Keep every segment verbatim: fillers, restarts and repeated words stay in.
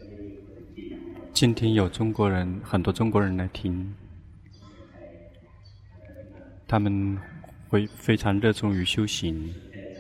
今天有中国人，很多中国人来听，他们会非常热衷于修行。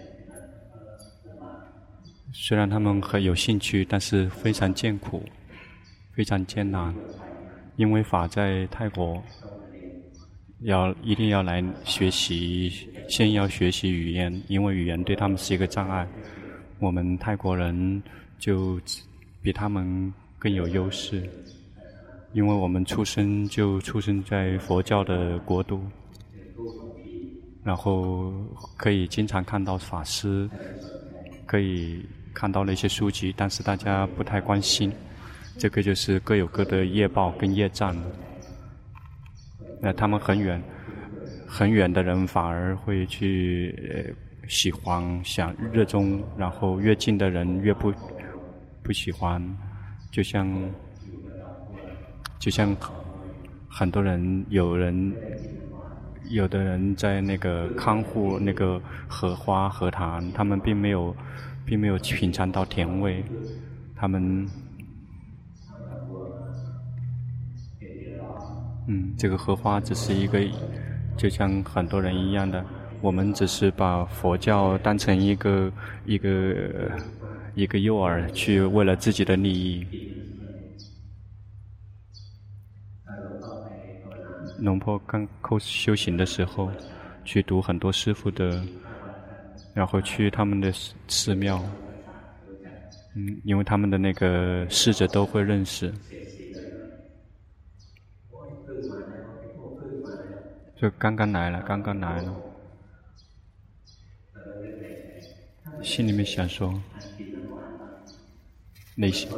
虽然他们很有兴趣，但是非常艰苦，非常艰难。因为法在泰国，要一定要来学习，先要学习语言，因为语言对他们是一个障碍。我们泰国人就比他们更有优势，因为我们出生就出生在佛教的国度，然后可以经常看到法师，可以看到那些书籍，但是大家不太关心，这个就是各有各的业报跟业障。那他们很远很远的人反而会去呃喜欢想热衷，然后越近的人越不不喜欢。就像就像很多人有人有的人在那个看护那个荷花荷塘，他们并没有并没有品尝到甜味，他们嗯这个荷花只是一个，就像很多人一样的，我们只是把佛教当成一个一个一个诱饵，去为了自己的利益。龙婆刚修行的时候，去读很多师父的，然后去他们的寺庙，嗯，因为他们的那个侍者都会认识，就刚刚来了，刚刚来了，心里面想说，内心。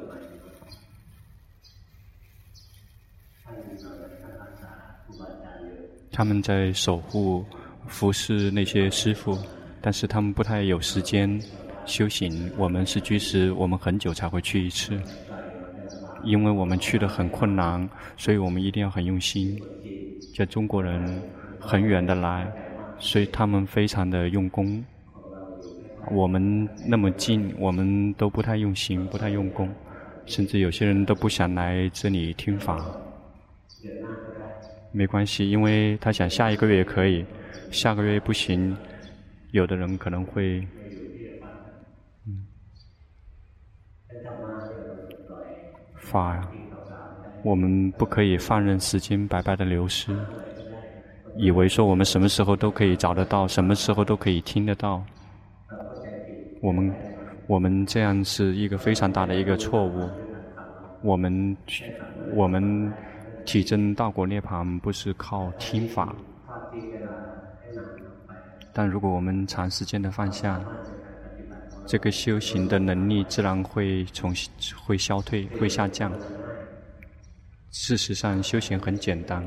他们在守护、服侍那些师父，但是他们不太有时间修行。我们是居士，我们很久才会去一次，因为我们去得很困难，所以我们一定要很用心。在中国人很远的来，所以他们非常的用功。我们那么近，我们都不太用心，不太用功，甚至有些人都不想来这里听法。没关系，因为他想下一个月也可以，下个月不行，有的人可能会，嗯，法，我们不可以放任时间白白的流失，以为说我们什么时候都可以找得到，什么时候都可以听得到，我们我们这样是一个非常大的一个错误。我们我们体证道果涅槃不是靠听法，但如果我们长时间的放下，这个修行的能力自然会从会消退，会下降。事实上，修行很简单，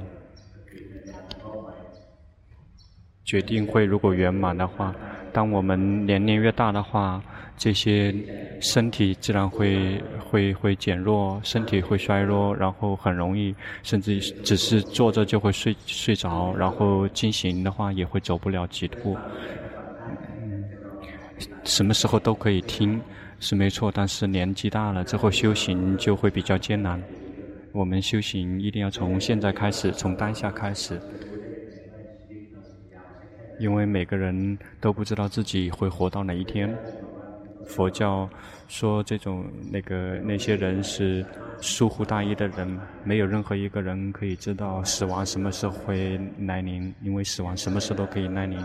决定会如果圆满的话，当我们年龄越大的话，这些身体自然会会会减弱，身体会衰弱，然后很容易，甚至只是坐着就会睡睡着，然后进行的话也会走不了几步。嗯，什么时候都可以听是没错，但是年纪大了之后修行就会比较艰难。我们修行一定要从现在开始，从当下开始。因为每个人都不知道自己会活到哪一天。佛教说这种那个那些人是疏忽大意的人，没有任何一个人可以知道死亡什么时候会来临，因为死亡什么时候都可以来临。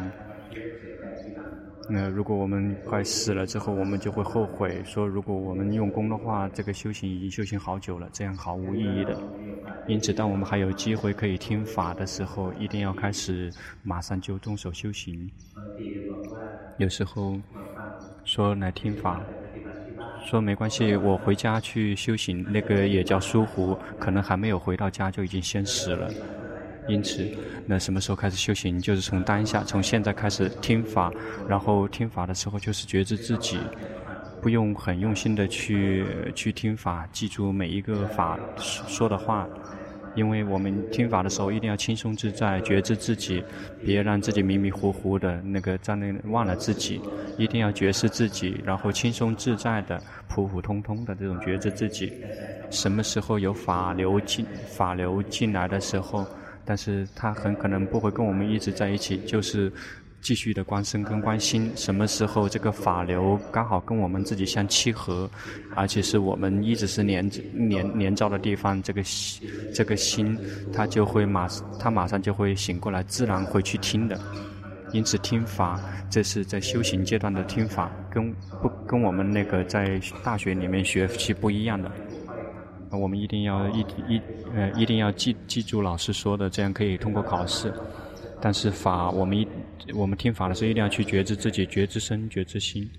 那如果我们快死了之后，我们就会后悔，说如果我们用功的话，这个修行已经修行好久了，这样毫无意义的。因此，当我们还有机会可以听法的时候，一定要开始马上就动手修行。有时候说来听法，说没关系，我回家去修行，那个也叫疏忽，可能还没有回到家就已经先死了。因此，那什么时候开始修行？就是从当下，从现在开始听法，然后听法的时候就是觉知自己，不用很用心的去去听法，记住每一个法说的话， 因为我们听法的时候一定要轻松自在，觉知自己，别让自己迷迷糊糊的那个在那忘了自己，一定要觉知自己，然后轻松自在的、普普通通的这种觉知自己。什么时候有法流进法流进来的时候，但是它很可能不会跟我们一直在一起，就是继续的观身跟观心。什么时候这个法流刚好跟我们自己相契合，而且是我们一直是连连连照的地方，这个这个心它就会马它马上就会醒过来，自然会去听的。因此听法，这是在修行阶段的听法，跟不跟我们那个在大学里面学习不一样的。我们一定要一一呃一定要记记住老师说的，这样可以通过考试。但是法，我们一我们听法的时候一定要去觉知自己，觉知身，觉知心。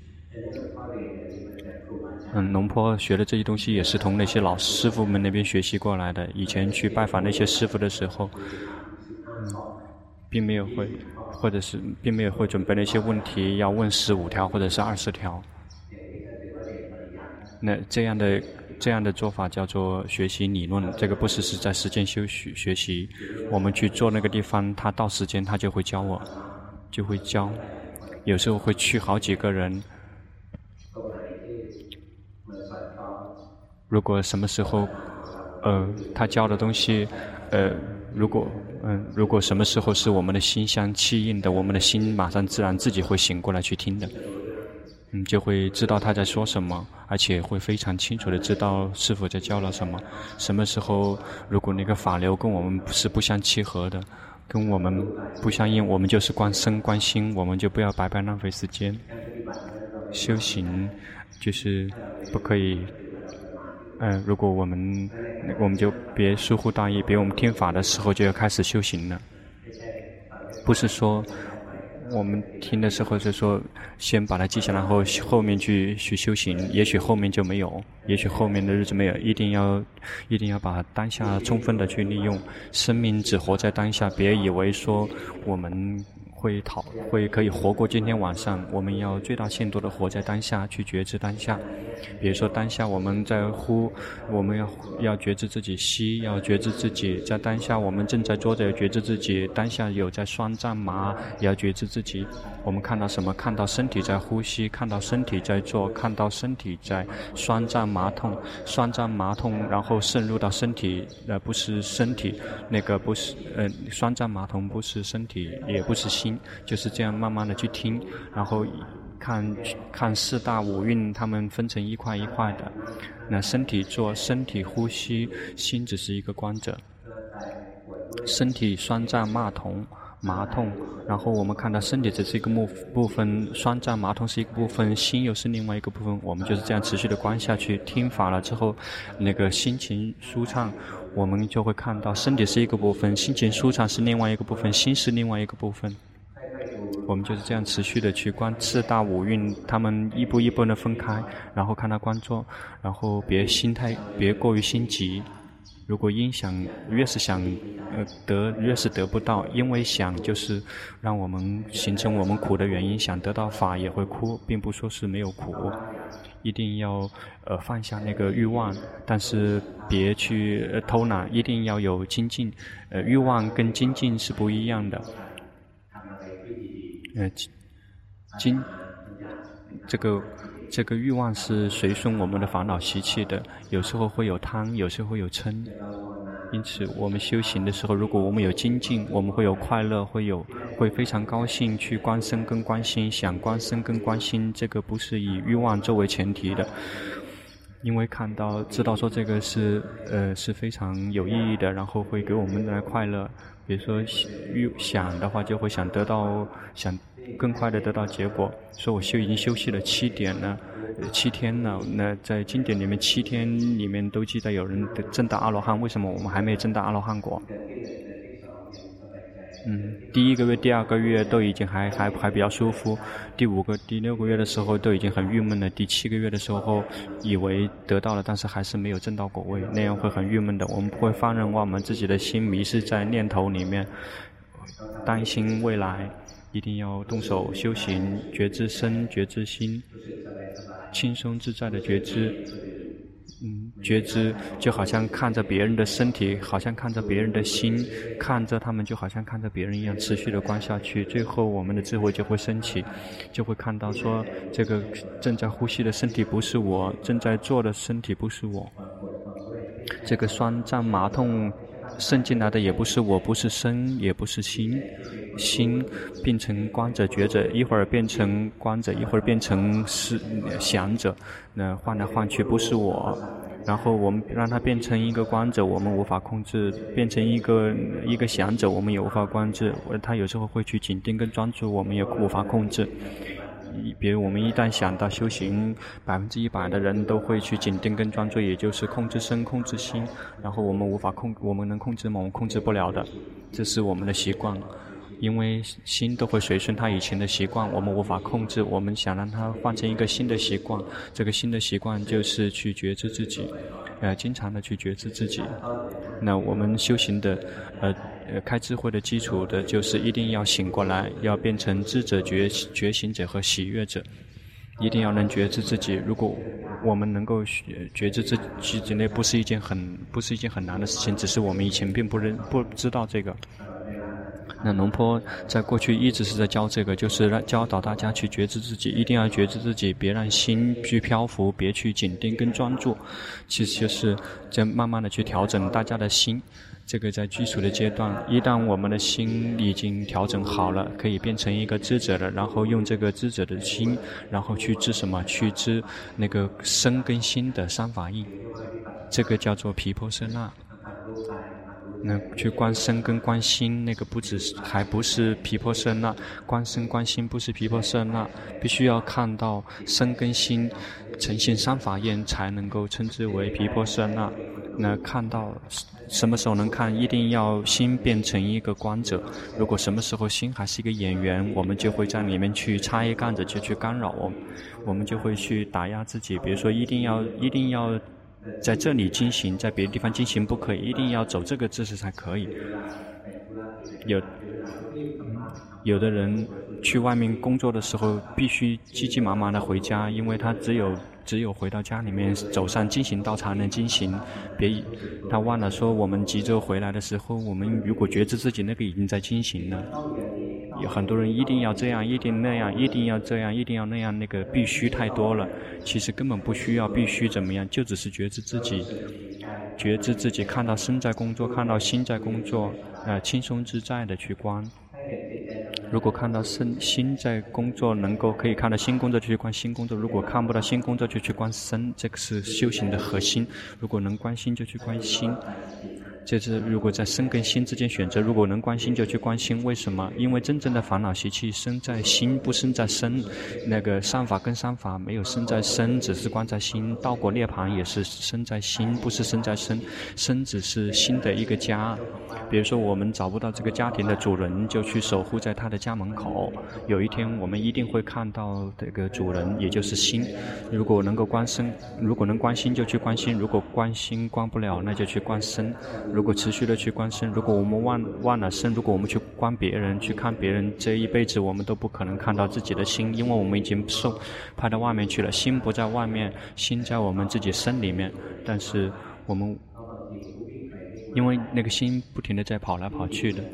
嗯，龙坡学的这些东西也是从那些老师傅们那边学习过来的。以前去拜访那些师傅的时候，嗯，并没有会，或者是并没有会准备那些问题要问十五条或者是二十条。那这样的这样的做法叫做学习理论，这个不是是在实践修学学习。我们去做那个地方，他到时间他就会教我，就会教。有时候会去好几个人。如果什么时候，呃，他教的东西，呃，如果嗯、呃，如果什么时候是我们的心相契应的，我们的心马上自然自己会醒过来去听的。嗯，就会知道他在说什么，而且会非常清楚的知道师父在教了什么。什么时候，如果那个法流跟我们是不相契合的，跟我们不相应，我们就是观身观心，我们就不要白白浪费时间。修行就是不可以，嗯、呃，如果我们我们就别疏忽大意，别我们听法的时候就要开始修行了，不是说。我们听的时候是说，先把它记下来，然后后面去去修行。也许后面就没有，也许后面的日子没有。一定要，一定要把当下充分的去利用。生命只活在当下，别以为说我们会讨会可以活过今天晚上。我们要最大限度的活在当下，去觉知当下。比如说当下我们在呼，我们要要觉知自己吸，要觉知自己在当下我们正在坐着，要觉知自己当下有在酸胀麻，也要觉知自己。我们看到什么？看到身体在呼吸，看到身体在做，看到身体在酸胀麻痛，酸胀麻痛，然后渗入到身体，呃，不是身体，那个不是，呃，酸胀麻痛不是身体，也不是心，就是这样慢慢的去听，然后。看看四大五蕴，它们分成一块一块的。那身体做身体呼吸，心只是一个观者。身体酸胀麻痛麻痛，然后我们看到身体只是一个部部分，酸胀麻痛是一个部分，心又是另外一个部分。我们就是这样持续的观下去，听法了之后，那个心情舒畅，我们就会看到身体是一个部分，心情舒畅是另外一个部分，心是另外一个部分。我们就是这样持续的去观四大五蕴，他们一步一步的分开，然后看他观作，然后别心态别过于心急。如果因想越是想呃得越是得不到，因为想就是让我们形成我们苦的原因，想得到法也会哭，并不说是没有苦。一定要呃放下那个欲望，但是别去、呃、偷懒，一定要有精进。呃，欲望跟精进是不一样的。呃，精这个这个欲望是随顺我们的烦恼习气的，有时候会有贪，有时候会有嗔。因此，我们修行的时候，如果我们有精进，我们会有快乐，会有会非常高兴去观身跟观心，想观身跟观心，这个不是以欲望作为前提的。因为看到知道说这个是呃是非常有意义的，然后会给我们带来快乐。比如说欲想的话，就会想得到想更快的得到结果。说我修已经休息了七点了，呃、七天了。那在经典里面，七天里面都记得有人证到阿罗汉，为什么我们还没有证到阿罗汉果？嗯，第一个月、第二个月都已经还还还比较舒服，第五个、第六个月的时候都已经很郁闷了，第七个月的时候以为得到了，但是还是没有证到果位，那样会很郁闷的。我们不会放任我们自己的心迷失在念头里面，担心未来，一定要动手修行，觉知身、觉知心，轻松自在的觉知。嗯， 觉知就好像看着别人的身体，好像看着别人的心，看着他们就好像看着别人一样，持续的观下去，最后我们的智慧就会升起，就会看到说，这个正在呼吸的身体不是我，正在坐的身体不是我，这个酸胀麻痛渗进来的也不是我，不是身，也不是心。心变成观者觉者，一会儿变成观者，一会儿变成是想者，那换来换去不是我。然后我们让它变成一个观者，我们无法控制；变成一个一个想者，我们也无法控制。它有时候会去紧盯跟专注，我们也无法控制。比如我们一旦想到修行，百分之一百的人都会去紧盯跟专注，也就是控制身、控制心。然后我们无法控，我们能控制吗？我们控制不了的，这是我们的习惯。因为心都会随顺他以前的习惯，我们无法控制，我们想让他换成一个新的习惯，这个新的习惯就是去觉知自己，呃，经常的去觉知自己。那我们修行的，呃，呃，开智慧的基础的就是一定要醒过来，要变成知者、觉觉醒者和喜悦者，一定要能觉知自己。如果我们能够觉知自己，那不是一件很不是一件很难的事情，只是我们以前并不认不知道这个。那龙坡在过去一直是在教这个，就是让教导大家去觉知自己，一定要觉知自己，别让心去漂浮，别去紧盯跟专注。其实就是在慢慢的去调整大家的心。这个在基础的阶段，一旦我们的心已经调整好了，可以变成一个知者了，然后用这个知者的心，然后去知什么？去知那个身跟心的三法印，这个叫做毗婆舍那。那去观身跟观心，那个不只是还不是毗婆舍那，观身观心不是毗婆舍那，必须要看到身跟心呈现三法印，才能够称之为毗婆舍那。那看到什么时候能看？一定要心变成一个观者。如果什么时候心还是一个演员，我们就会在里面去插一杆子，就去干扰我们，我们就会去打压自己。比如说，一定要一定要。在这里进行，在别的地方进行不可以，一定要走这个姿势才可以。有有的人去外面工作的时候，必须急急忙忙的回家，因为他只有只有回到家里面走上进行道才能进行。别他忘了说，我们急着回来的时候，我们如果觉知自己那个已经在进行了。有很多人一定要这样，一定那样，一定要这样，一定要那样，那个必须太多了。其实根本不需要必须怎么样，就只是觉知自己，觉知自己，看到身在工作，看到心在工作，呃，轻松自在的去观。如果看到身心在工作，能够可以看到心工作就去观心工作；如果看不到心工作就去观身，这个是修行的核心。如果能观心就去观心。这是如果在身跟心之间选择，如果能观心就去观心。为什么？因为真正的烦恼习气生在心，不生在身。那个善法跟善法没有生在身，只是观在心。道果涅槃也是生在心，不是生在身。身只是心的一个家。比如说我们找不到这个家庭的主人，就去守护在他的家门口。有一天我们一定会看到这个主人，也就是心。如果能够观身，如果能观心就去观心，如果观心观不了，那就去观身。如果持续的去观身，如果我们忘忘了身，如果我们去观别人，去看别人，这一辈子我们都不可能看到自己的心，因为我们已经受派到外面去了。心不在外面，心在我们自己身里面。但是我们因为那个心不停的在跑来跑去的。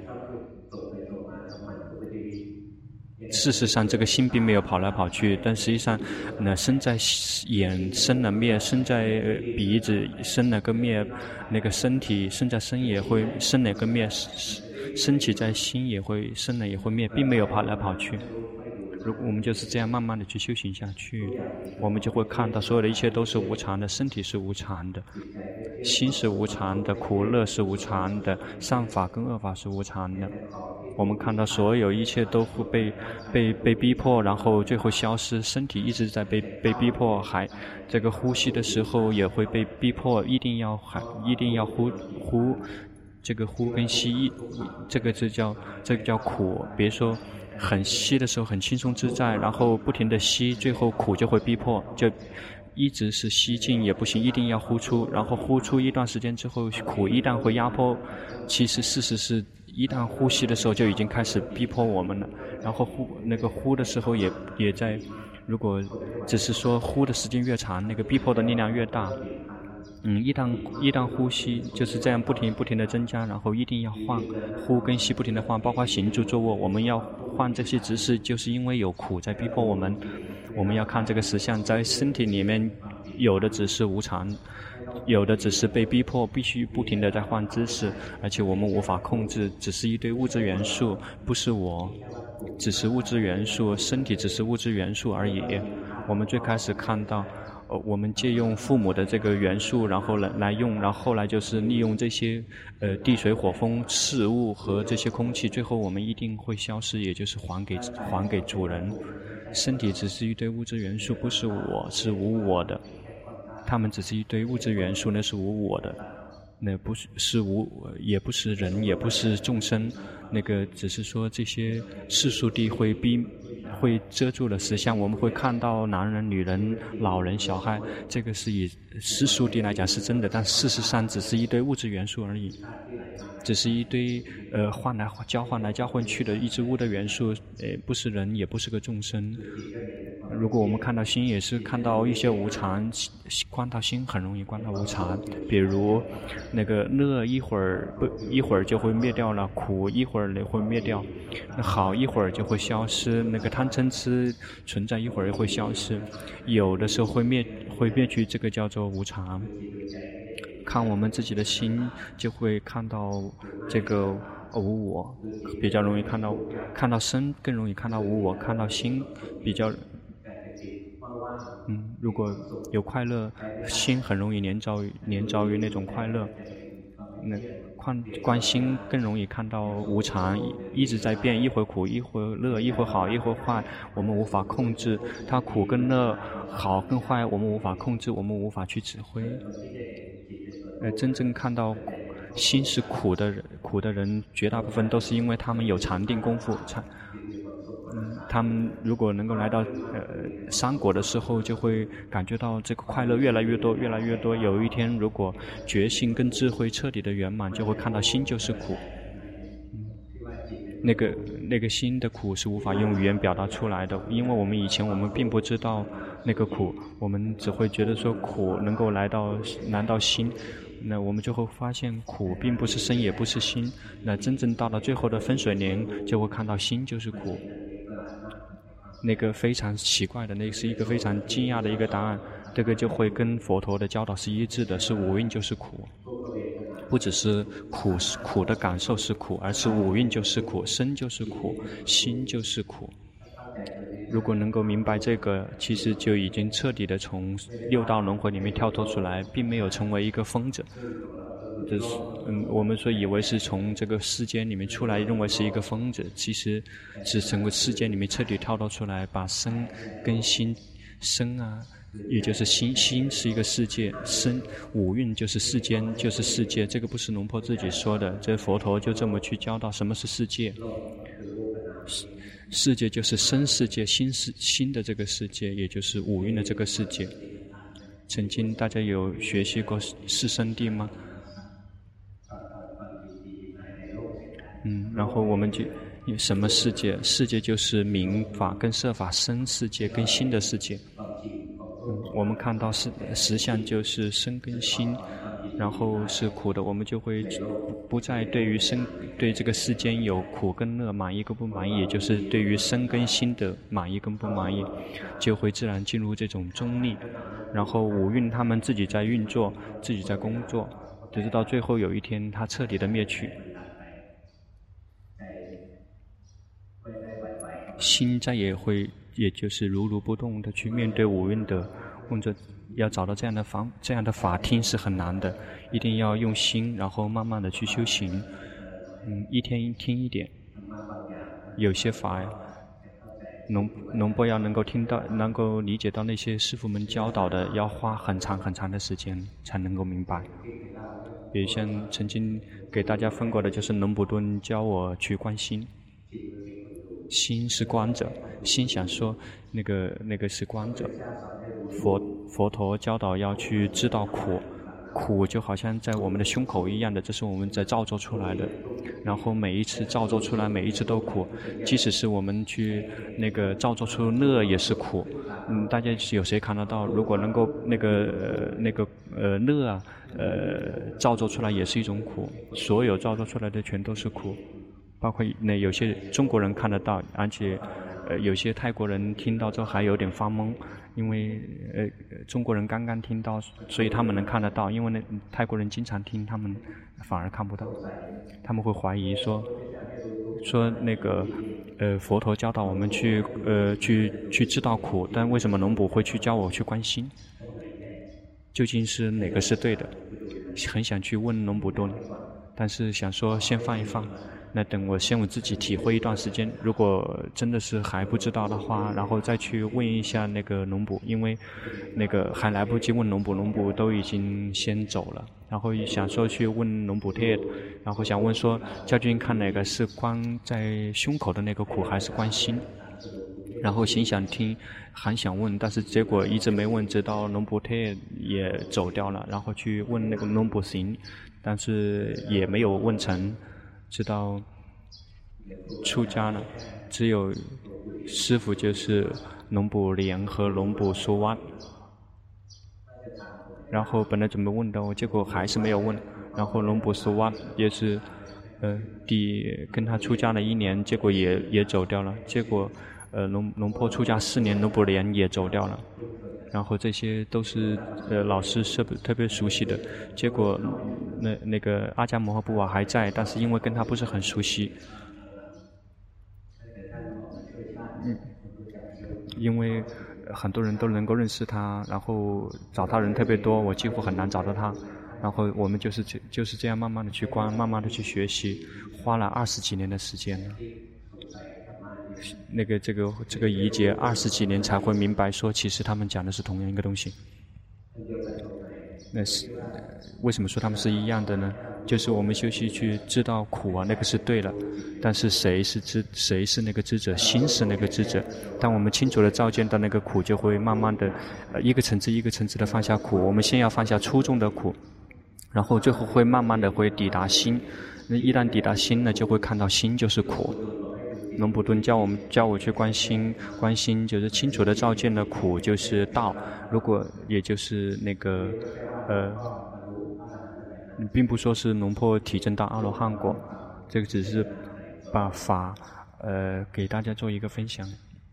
事实上这个心并没有跑来跑去，但实际上呢，身在眼生了灭，身在鼻子生了个灭，那个身体身在身也会生了个灭，身体在心也会生了也会灭，并没有跑来跑去。如果我们就是这样慢慢的去修行下去，我们就会看到所有的一切都是无常的，身体是无常的，心是无常的，苦乐是无常的，善法跟恶法是无常的。我们看到所有一切都会被被被逼迫，然后最后消失。身体一直在被被逼迫，还这个呼吸的时候也会被逼迫，一定要还一定要呼呼，这个呼跟吸，这个就叫这个叫苦。别说很吸的时候很轻松自在，然后不停的吸，最后苦就会逼迫，就一直是吸进也不行，一定要呼出，然后呼出一段时间之后，苦一旦会压迫，其实事实是一旦呼吸的时候就已经开始逼迫我们了，然后呼那个呼的时候也也在，如果只是说呼的时间越长，那个逼迫的力量越大。 嗯，一旦一旦呼吸就是这样不停不停的增加，然后一定要换呼跟吸不停的换，包括行住坐卧，我们要换这些姿势，就是因为有苦在逼迫我们。我们要看这个实相，在身体里面有的只是无常，有的只是被逼迫，必须不停的在换姿势，而且我们无法控制，只是一堆物质元素，不是我，只是物质元素，身体只是物质元素而已。我们最开始看到呃，我们借用父母的这个元素，然后来来用，然后后来就是利用这些呃地水火风事物和这些空气，最后我们一定会消失，也就是还给还给主人。身体只是一堆物质元素，不是我，是无我的。他们只是一堆物质元素，那是无我的，那不是是无，也不是人，也不是众生。那个只是说这些世俗地会逼。会遮住了实相，我们会看到男人、女人、老人、小孩，这个是以世俗地来讲是真的，但事实上只是一堆物质元素而已，只是一堆呃换来交换来交换去的一只物的元素，呃不是人，也不是个众生。如果我们看到心，也是看到一些无常，观到心很容易观到无常。比如那个乐一会儿不一会儿就会灭掉了，苦一会儿也会灭掉，那好一会儿就会消失，那个贪嗔痴存在一会儿也会消失，有的时候会灭会灭去，这个叫做无常。看我们自己的心，就会看到这个无我，比较容易看到看到身，更容易看到无我，看到心比较。嗯，如果有快乐，心很容易黏着于黏着于那种快乐。那观观心更容易看到无常，一直在变，一会儿苦，一会儿乐，一会儿好，一会儿坏，我们无法控制。它苦跟乐，好跟坏，我们无法控制，我们无法去指挥。呃，真正看到心是苦的人，苦的人绝大部分都是因为他们有禅定功夫。禅嗯，他们如果能够来到呃三果的时候，就会感觉到这个快乐越来越多，越来越多。有一天，如果觉性跟智慧彻底的圆满，就会看到心就是苦。嗯，那个那个心的苦是无法用语言表达出来的，因为我们以前我们并不知道那个苦，我们只会觉得说苦能够来到来到心。那我们就会发现苦并不是身也不是心，那真正到了最后的分水岭，就会看到心就是苦。那个非常奇怪的，那是一个非常惊讶的一个答案，这个就会跟佛陀的教导是一致的，是五蕴就是苦。不只是苦是苦的感受是苦，而是五蕴就是苦，身就是苦，心就是苦。如果能够明白这个，其实就已经彻底的从六道轮回里面跳脱出来，并没有成为一个疯子。就是嗯，我们说以为是从这个世间里面出来，认为是一个疯子，其实是从个世间里面彻底跳脱出来，把身跟心，身啊，也就是心，心是一个世界，身五蕴就是世间，就是世界。这个不是龙婆自己说的，这佛陀就这么去教导什么是世界。世界就是身世界，心世心的这个世界，也就是五蕴的这个世界。曾经大家有学习过四圣谛吗？嗯，然后我们就什么世界？世界就是明法跟色法，身世界跟心的世界。嗯，我们看到实实相就是身跟心，然后是苦的，我们就会不再对于身对这个世间有苦跟乐满意跟不满意，也就是对于身跟心的满意跟不满意，就会自然进入这种中立。然后五蕴他们自己在运作，自己在工作，直到最后有一天它彻底的灭去。心再也会，也就是如如不动的去面对五蕴的工作。要找到这样的方这样的法厅是很难的，一定要用心，然后慢慢的去修行。嗯，一天一听一点。有些法，农农波要能够听到，能够理解到那些师父们教导的，要花很长很长的时间才能够明白。比如像曾经给大家分过的，就是龙普顿教我去观心。心是观者，心想说那个那个是观者。佛佛陀教导要去知道苦，苦就好像在我们的胸口一样的，这是我们在造作出来的。然后每一次造作出来，每一次都苦。即使是我们去那个造作出乐也是苦， 嗯，大家有谁看得到？如果能够那个、呃、那个呃乐啊，呃造作出来也是一种苦，所有造作出来的全都是苦，包括那有些中国人看得到，而且呃有些泰国人听到之后还有点发懵，因为呃中国人刚刚听到，所以他们能看得到，因为那泰国人经常听，他们反而看不到，他们会怀疑说说那个。呃，佛陀教导我们去呃去去知道苦，但为什么龙婆会去教我去观心？究竟是哪个是对的？很想去问龙婆顿，但是想说先放一放，那等我先我自己体会一段时间。如果真的是还不知道的话，然后再去问一下那个龙婆，因为那个还来不及问龙婆，龙婆都已经先走了。然后想说去问龙普贴，然后想问说教君看哪个是关在胸口的那个苦还是关心？然后心想听，还想问，但是结果一直没问，直到龙普贴也走掉了，然后去问那个龙普行，但是也没有问成，直到出家了，只有师父就是龙普莲和龙普苏瓦。然后本来准备问的，结果还是没有问。然后龙普苏瓦也是，呃，第跟他出家了一年，结果也也走掉了。结果，呃，龙龙婆出家四年，龙普莲也走掉了。然后这些都是呃老师特别特别熟悉的。结果那那个阿迦摩诃布瓦还在，但是因为跟他不是很熟悉，嗯，因为。很多人都能够认识他，然后找他人特别多，我几乎很难找到他。然后我们就是这就是这样慢慢的去观，慢慢的去学习，花了二十几年的时间了。那个这个这个仪节二十几年才会明白说，其实他们讲的是同样一个东西。那是为什么说他们是一样的呢？就是我们修习去知道苦啊，那个是对了，但是谁是知谁是那个知者？心是那个知者。当我们清楚地照见到那个苦，就会慢慢的，呃，一个层次一个层次的放下苦。我们先要放下粗重的苦，然后最后会慢慢的会抵达心。那一旦抵达心呢，就会看到心就是苦。龙普顿教我们教我去观心，观心就是清楚的照见了苦就是道。如果也就是那个，呃。并不说是龙婆体证到阿罗汉果，这个只是把法呃给大家做一个分享。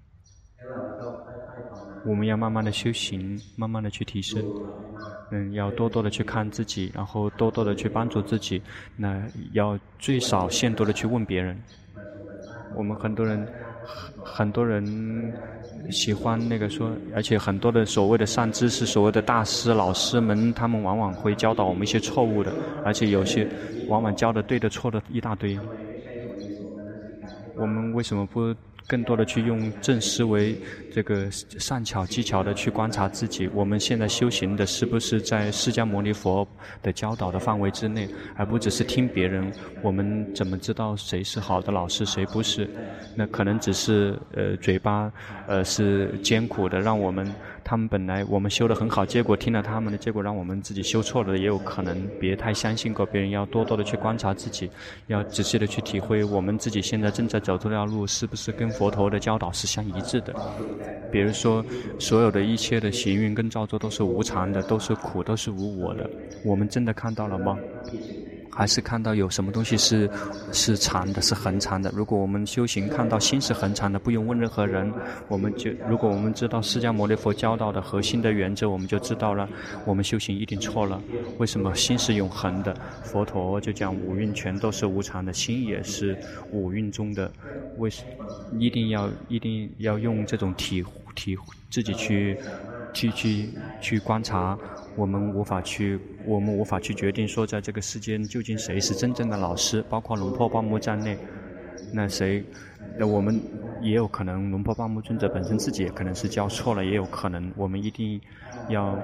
我们要慢慢的修行，慢慢的去提升，嗯，要多多的去看自己，然后多多的去帮助自己，那要最少限度的去问别人。我们很多人很多人喜欢那个说，而且很多的所谓的善知识，所谓的大师老师们，他们往往会教导我们一些错误的，而且有些往往教的对的错的一大堆。我们为什么不更多的去用正思维这个善巧技巧的去观察自己？我们现在修行的是不是在释迦牟尼佛的教导的范围之内，而不只是听别人？我们怎么知道谁是好的老师，谁不是？那可能只是呃嘴巴呃是艰苦的，让我们他们本来我们修得很好，结果听了他们的，结果让我们自己修错了，也有可能。别太相信过别人，要多多的去观察自己，要仔细的去体会我们自己现在正在走这条路是不是跟佛陀的教导是相一致的。比如说所有的一切的行运跟造作都是无常的，都是苦，都是无我的，我们真的看到了吗？还是看到有什么东西是是常的，是恒常的？如果我们修行看到心是恒常的，不用问任何人，我们就如果我们知道释迦牟尼佛教导的核心的原则，我们就知道了，我们修行一定错了。为什么心是永恒的？佛陀就讲五蕴全都是无常的，心也是五蕴中的。为什一定要一定要用这种体体自己去去去去观察？我们无法去，我们无法去决定说，在这个世间究竟谁是真正的老师，包括龙婆巴木在内。那谁，那我们也有可能，龙婆巴木尊者本身自己也可能是教错了，也有可能。我们一定要，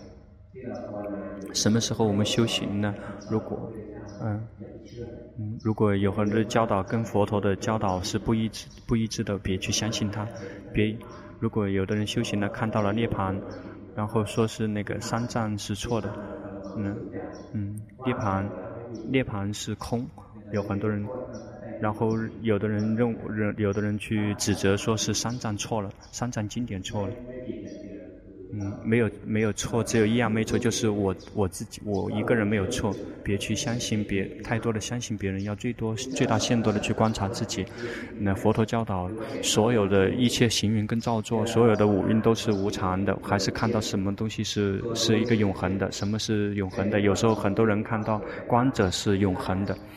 什么时候我们修行呢？如果，嗯嗯，如果有很多教导跟佛陀的教导是不一致、不一致的，别去相信他。别，如果有的人修行了，看到了涅槃。然后说是那个三藏是错的，嗯嗯，涅槃涅槃是空，有很多人然后有的人认人，有的人去指责说是三藏错了，三藏经典错了。嗯，没有没有错，只有一样没错，就是我我自己，我一个人没有错。别去相信别太多的相信别人，要最多最大限度的去观察自己。那佛陀教导，所有的一切行云跟造作，所有的五蕴都是无常的，还是看到什么东西是是一个永恒的？什么是永恒的？有时候很多人看到观者是永恒的。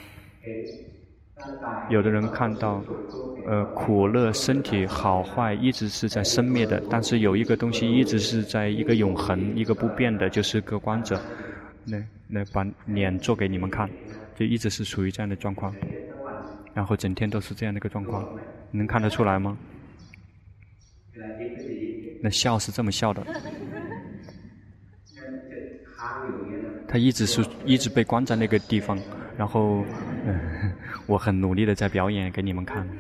有的人看到，呃，苦乐身体好坏一直是在生灭的，但是有一个东西一直是在一个永恒、一个不变的，就是个观者。那那把脸做给你们看，就一直是属于这样的状况，然后整天都是这样的一个状况，能看得出来吗？那笑是这么笑的，他一直是一直被关在那个地方。然后、呃，我很努力的在表演给你们看。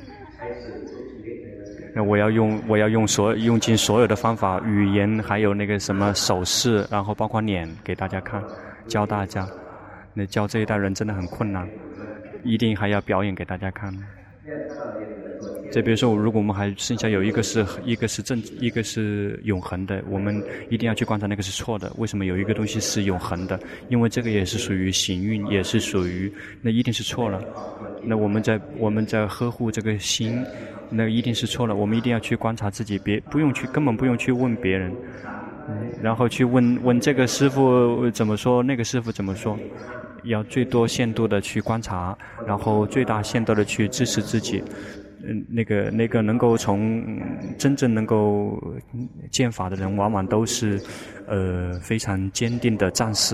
那我要用我要用所用尽所有的方法，语言还有那个什么手势，然后包括脸给大家看，教大家。那教这一代人真的很困难，一定还要表演给大家看。这比如说，如果我们还剩下有一个是一个是正一个是永恒的，我们一定要去观察那个是错的。为什么有一个东西是永恒的？因为这个也是属于行运，也是属于，那一定是错了。那我们在我们在呵护这个心，那一定是错了。我们一定要去观察自己，别不用去根本不用去问别人，嗯，然后去问问这个师父怎么说，那个师父怎么说。要最多限度的去观察，然后最大限度的去支持自己。嗯，那个那个能够从真正能够见法的人，往往都是呃非常坚定的战士，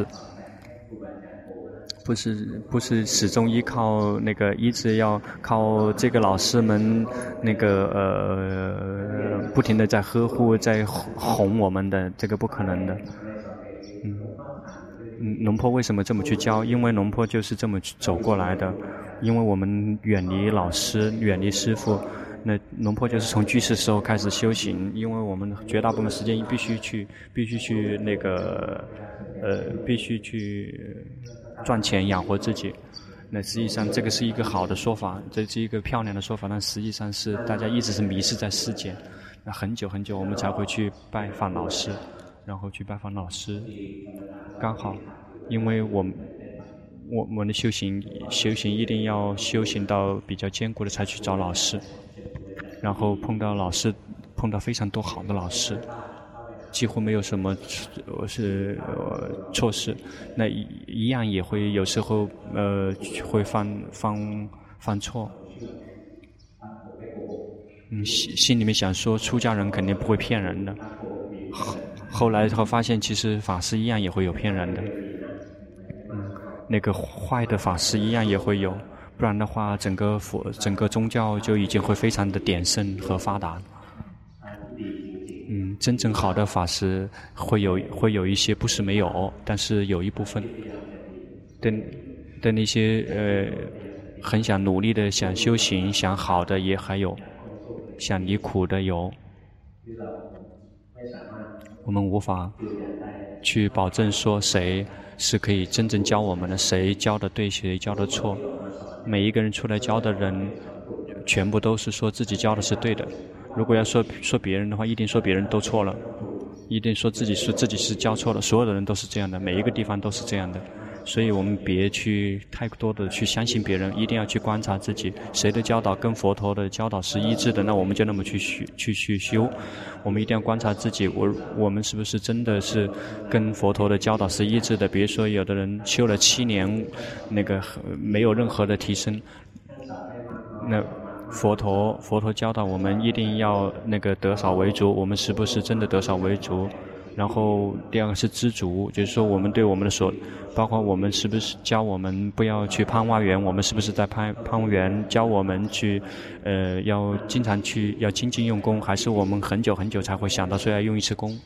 不是不是始终依靠那个一直要靠这个老师们那个呃不停的在呵护在哄我们的，这个不可能的。嗯。嗯，龙坡为什么这么去教？因为龙坡就是这么走过来的。因为我们远离老师，远离师父，那龙坡就是从居士时候开始修行。因为我们绝大部分时间必须去，必须去那个，呃，必须去赚钱养活自己。那实际上这个是一个好的说法，这是一个漂亮的说法，但实际上是大家一直是迷失在世间。那很久很久，我们才会去拜访老师。然后去拜访老师，刚好，因为我们我我们的修行修行一定要修行到比较坚固的才去找老师，然后碰到老师，碰到非常多好的老师，几乎没有什么是呃错事，那一一样也会有时候呃会犯犯犯错。嗯，心心里面想说，出家人肯定不会骗人的。后来后发现，其实法师一样也会有骗人的，嗯，那个坏的法师一样也会有，不然的话，整个佛整个宗教就已经会非常的鼎盛和发达。嗯，真正好的法师会有会有一些，不是没有，但是有一部分的的那些呃很想努力的想修行想好的也还有，想离苦的有。我们无法去保证说谁是可以真正教我们的，谁教的对，谁教的错。每一个人出来教的人，全部都是说自己教的是对的。如果要说说别人的话，一定说别人都错了，一定说自己是自己是教错了。所有的人都是这样的，每一个地方都是这样的。所以我们别去太多的去相信别人，一定要去观察自己，谁的教导跟佛陀的教导是一致的，那我们就那么去去去去修。我们一定要观察自己，我我们是不是真的是跟佛陀的教导是一致的？比如说，有的人修了七年，那个没有任何的提升，那佛陀佛陀教导我们一定要那个得少为足，我们是不是真的得少为足？然后第二个是知足，就是说我们对我们的所，包括我们是不是教我们不要去攀花园，我们是不是在攀攀园？教我们去，呃，要经常去要精进用功，还是我们很久很久才会想到说要用一次功？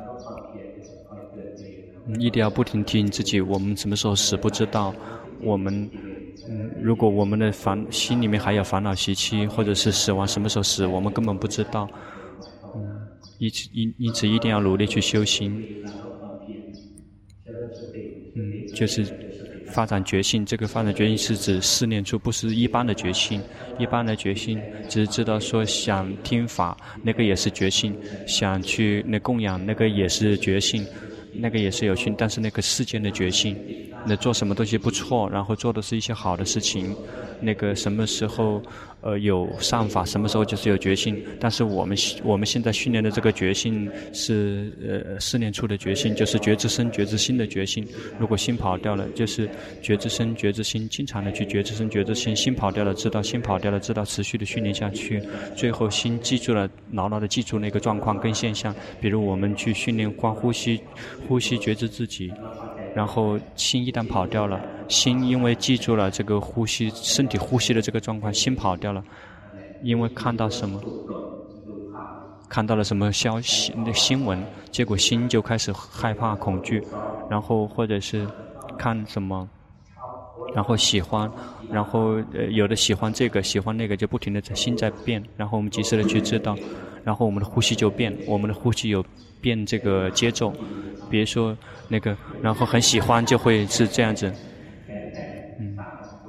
嗯，一定要不停提醒自己，我们什么时候死不知道，我们。嗯，如果我们的烦心里面还有烦恼习气，或者是死亡什么时候死，我们根本不知道。嗯，因此因因此一定要努力去修心。嗯，就是发展觉性。这个发展觉性是指四念处，不是一般的觉性。一般的觉性只是知道说想听法，那个也是觉性；想去那供养，那个也是觉性，那个也是有性。但是那个世间的觉性，那做什么东西不错，然后做的是一些好的事情，那个什么时候呃有善法，什么时候就是有觉性。但是我们我们现在训练的这个觉性是呃四念处的觉性，就是觉知身觉知心的觉性。如果心跑掉了，就是觉知身觉知心，经常的去觉知身觉知心。心跑掉了知道，心跑掉了知道，持续的训练下去，最后心记住了，牢牢的记住那个状况跟现象。比如我们去训练光呼吸，呼吸觉知自己，然后心一旦跑掉了，心因为记住了这个呼吸，身体呼吸的这个状况，心跑掉了，因为看到什么，看到了什么消息、那新闻，结果心就开始害怕、恐惧，然后或者是看什么，然后喜欢，然后呃有的喜欢这个，喜欢那个，就不停的在心在变，然后我们及时的去知道，然后我们的呼吸就变，我们的呼吸有变这个节奏。比如说那个，然后很喜欢就会是这样子，嗯，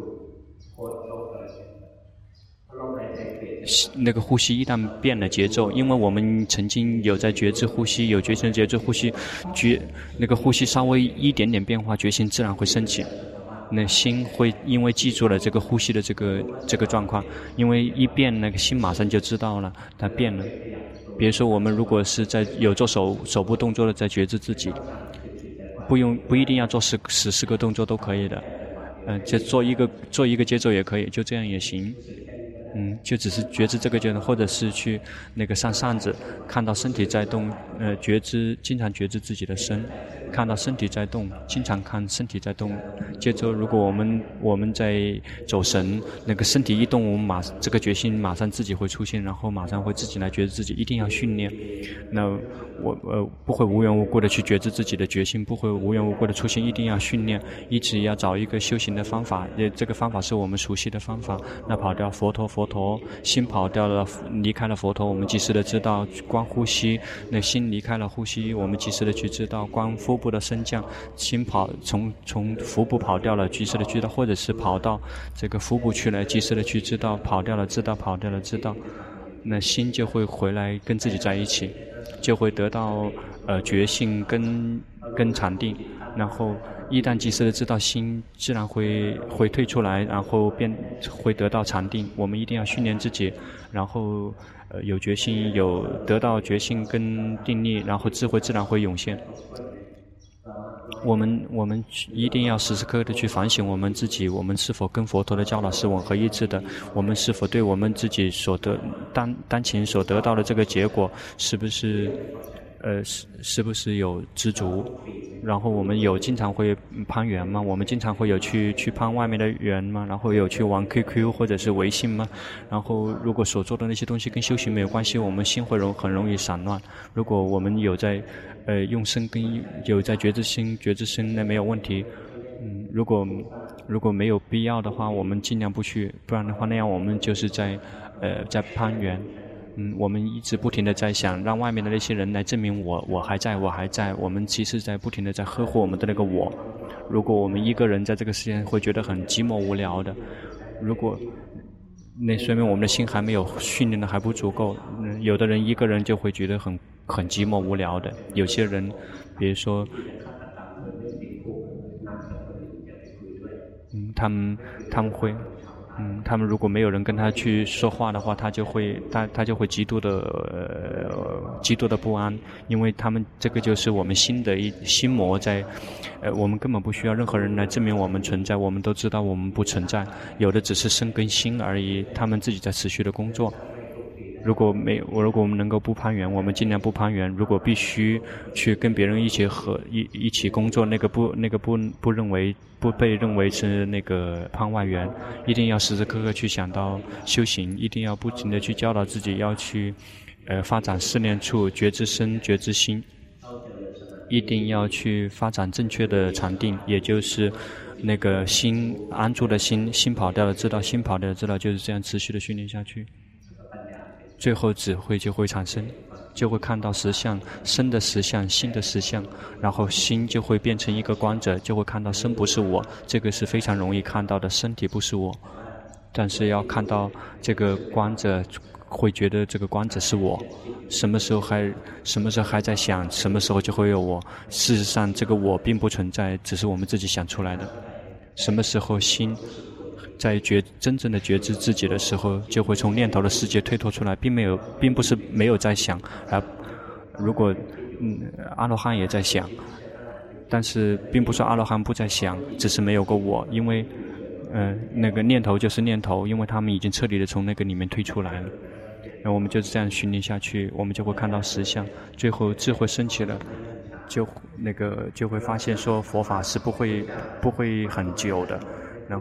那个呼吸一旦变了节奏，因为我们曾经有在觉知呼吸，有觉醒觉知呼吸，觉那个呼吸稍微一点点变化，觉醒自然会升起。那心会因为记住了这个呼吸的这个这个状况，因为一变，那个心马上就知道了，它变了。比如说我们如果是在有做手手部动作的，在觉知自己，不用不一定要做十十四个动作都可以的，嗯、呃，就做一个做一个节奏也可以，就这样也行。嗯，就只是觉知这个阶段，或者是去那个上扇子，看到身体在动，呃，觉知，经常觉知自己的身，看到身体在动，经常看身体在动。接着，如果我们我们在走神，那个身体一动，我们马这个决心马上自己会出现，然后马上会自己来觉知自己，一定要训练。那我呃不会无缘无故的去觉知自己的决心，不会无缘无故的出现，一定要训练，一直要找一个修行的方法。呃，这个方法是我们熟悉的方法。那跑掉佛陀佛陀，心跑掉了，离开了佛陀，我们及时的知道观呼吸。那心离开了呼吸，我们及时的去知道观腹部的升降。心跑从从腹部跑掉了，及时的知道，或者是跑到这个腹部去了，及时的去知道跑掉了，知道跑掉了，知道。那心就会回来跟自己在一起，就会得到呃觉性跟跟禅定，然后一旦及时的知道，心自然会会退出来，然后变会得到禅定。我们一定要训练自己，然后呃有决心，有得到决心跟定力，然后智慧自然会涌现。我们我们一定要时时刻刻的去反省我们自己，我们是否跟佛陀的教导是吻合一致的？我们是否对我们自己所得当当前所得到的这个结果，是不是呃是是不是有知足？然后我们有经常会攀缘吗？我们经常会有去去攀外面的缘吗？然后有去玩 Q Q 或者是微信吗？然后如果所做的那些东西跟修行没有关系，我们心会容很容易散乱。如果我们有在呃用身跟有在觉知心觉知身，那没有问题。嗯，如果如果没有必要的话，我们尽量不去，不然的话那样我们就是在呃在攀缘。嗯，我们一直不停的在想，让外面的那些人来证明我，我还在，我还在。我们其实在不停的在呵护我们的那个我。如果我们一个人在这个世界会觉得很寂寞无聊的，如果那说明我们的心还没有训练的还不足够。嗯，有的人一个人就会觉得很很寂寞无聊的。有些人，比如说，嗯，他们他们会。嗯，他们如果没有人跟他去说话的话，他就会他他就会极度的呃极度的不安，因为他们这个就是我们心的一心魔在，呃，我们根本不需要任何人来证明我们存在，我们都知道我们不存在，有的只是身跟心而已，他们自己在持续的工作。如果没我如果我们能够不攀缘，我们尽量不攀缘。如果必须去跟别人一起和一一起工作，那个不那个不不认为不被认为是那个攀外缘。一定要时时刻刻去想到修行，一定要不停的去教导自己，要去呃发展四念处，觉知身觉知心，一定要去发展正确的禅定，也就是那个心安住的心，心跑掉了知道，心跑掉了知道，就是这样持续的训练下去。最后智慧就会产生， 就会看到实相，身的实相，心的实相，然后心就会变成一个观者，就会看到身不是我，这个是非常容易看到的，身体不是我。但是要看到这个观者会觉得这个观者是我，什么时候还什么时候还在想，什么时候就会有我。事实上这个我并不存在，只是我们自己想出来的。什么时候心在觉真正的觉知自己的时候，就会从念头的世界推脱出来，并没有，并不是没有在想。而如果嗯阿罗汉也在想，但是并不是阿罗汉不在想，只是没有个我，因为呃那个念头就是念头，因为他们已经彻底的从那个里面推出来了。然后我们就是这样训练下去，我们就会看到实相，最后智慧升起了，就那个就会发现说佛法是不会不会很久的。然后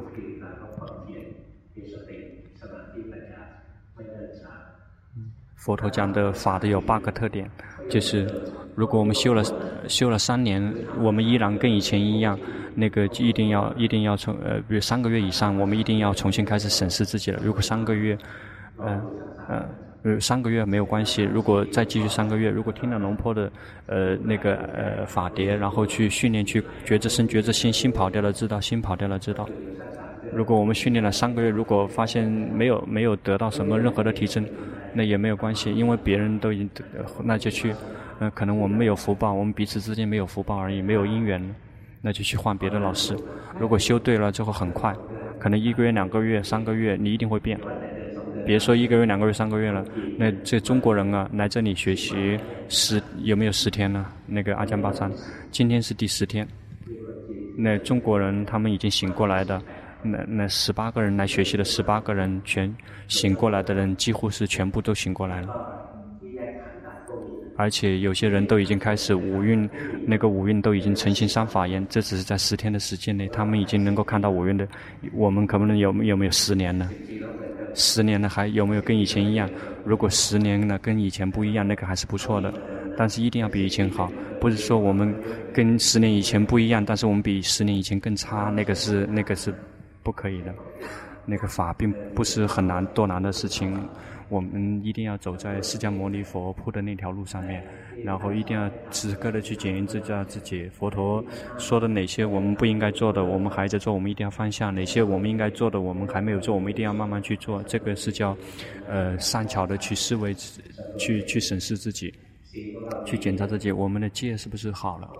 佛陀讲的法的有八个特点，就是如果我们修了修了三年，我们依然跟以前一样，那个一定要一定要从呃，比如三个月以上，我们一定要重新开始审视自己了。如果三个月，嗯呃呃三个月没有关系，如果再继续三个月，如果听了龙坡的呃那个呃法碟，然后去训练去觉知身觉知心，心跑掉了知道，心跑掉了知道。如果我们训练了三个月，如果发现没有没有得到什么任何的提升，那也没有关系，因为别人都已经，那就去，呃，可能我们没有福报，我们彼此之间没有福报而已，没有因缘，那就去换别的老师。如果修对了之后很快，可能一个月、两个月、三个月，你一定会变。别说一个月、两个月、三个月了，那这中国人啊，来这里学习十有没有十天呢？那个阿江巴山，今天是第十天，那中国人他们已经醒过来的。那那十八个人来学习的十八个人，全醒过来的人几乎是全部都醒过来了，而且有些人都已经开始五蕴，那个五蕴都已经成型三法眼，这只是在十天的时间内，他们已经能够看到五蕴的。我们可能有有没有十年呢？十年呢还有没有跟以前一样？如果十年呢跟以前不一样，那个还是不错的，但是一定要比以前好。不是说我们跟十年以前不一样，但是我们比十年以前更差，那个是那个是。不可以的，那个法并不是很难多难的事情，我们一定要走在释迦牟尼佛铺的那条路上面，然后一定要时刻的去检验自家自己。佛陀说的哪些我们不应该做的，我们还在做，我们一定要放下；哪些我们应该做的，我们还没有做，我们一定要慢慢去做。这个是叫呃善巧的去思维，去去审视自己，去检查自己，我们的戒是不是好了？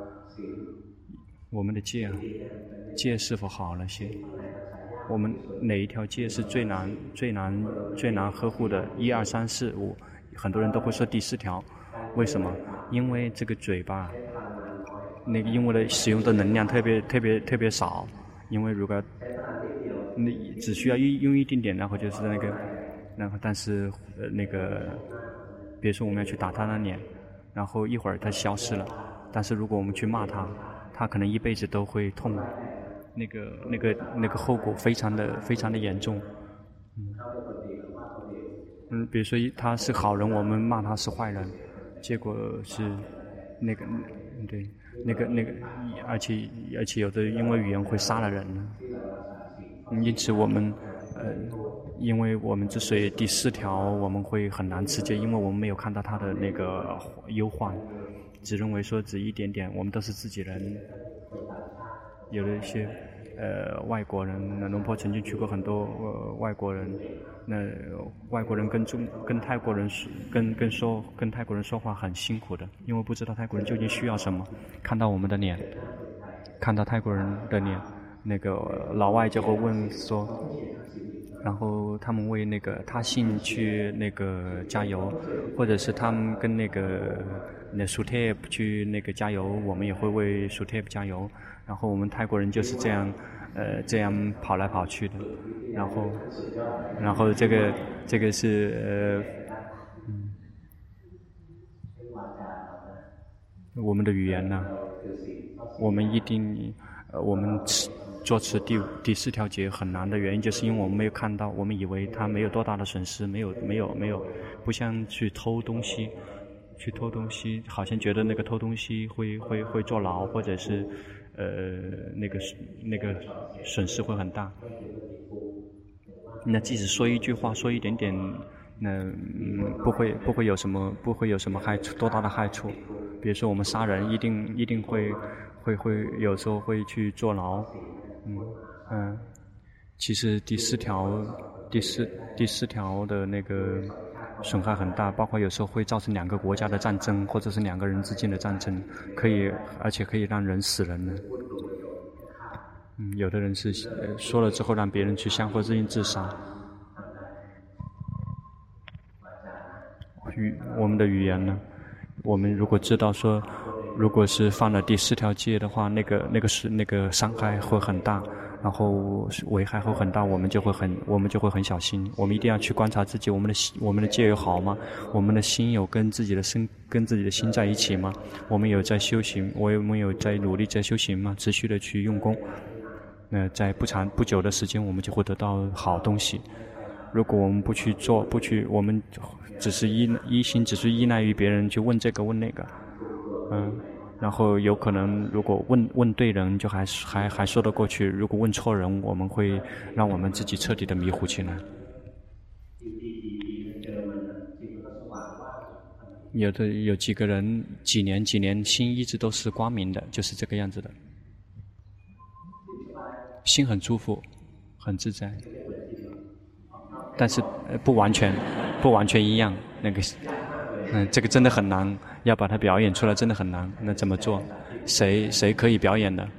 我们的戒啊。戒是否好了些？我们哪一条戒是最难、最难、最难呵护的？一二三四五，很多人都会说第四条，为什么？因为这个嘴巴，那个因为的使用的能量特别、特别、特别少。因为如果那只需要用一丁点，然后就是那个，然后但是呃那个，比如说我们要去打他的脸，然后一会儿他消失了，但是如果我们去骂他，他可能一辈子都会痛。那个、那个、那个后果非常的、非常的严重。嗯，嗯，比如说他是好人，我们骂他是坏人，结果是那个，对，那个、那个，而且而且有的因为语言会杀了人呢。因此我们，呃，因为我们之所以第四条我们会很难持戒，因为我们没有看到他的那个忧患，只认为说只一点点，我们都是自己人。有的一些呃外国人，那龙坡曾经去过很多呃外国人，那外国人跟中跟泰国人跟跟说跟泰国人说话很辛苦的，因为不知道泰国人究竟需要什么。看到我们的脸，看到泰国人的脸，那个老外就会问说，然后他们为那个他信去那个加油，或者是他们跟那个那苏贴去那个加油，我们也会为苏贴加油。然后我们泰国人就是这样，呃，这样跑来跑去的。然后，然后这个这个是呃，嗯，我们的语言呢，我们一定，呃，我们做持第第四条戒很难的原因，就是因为我们没有看到，我们以为它没有多大的损失，没有没有没有，不像去偷东西，去偷东西，好像觉得那个偷东西会会会坐牢，或者是。呃，那个那个损失会很大。那即使说一句话，说一点点那嗯不会不会有什么不会有什么害处多大的害处。比如说我们杀人一定一定会会会有时候会去坐牢，嗯嗯。其实第四条第四第四条的那个损害很大，包括有时候会造成两个国家的战争，或者是两个人之间的战争，可以而且可以让人死人的。嗯，有的人是说了之后让别人去相互之间自杀。语我们的语言呢？我们如果知道说，如果是犯了第四条戒的话，那个那个是那个伤害会很大，然后危害会很大，我们就会很我们就会很小心。我们一定要去观察自己，我们的心我们的戒有好吗？我们的心有跟自己的身跟自己的心在一起吗？我们有在修行，我们有在努力在修行吗？持续的去用功，那在不长不久的时间，我们就会得到好东西。如果我们不去做，不去，我们只是依依心，只是依赖于别人去问这个问那个，嗯，然后有可能如果问问对人，就还还还说得过去；如果问错人，我们会让我们自己彻底的迷糊起来。有的有几个人几年几年心一直都是光明的，就是这个样子的，心很舒服，很自在。但是不完全，不完全一样。那个，嗯，这个真的很难，要把它表演出来真的很难。那怎么做？谁谁可以表演的？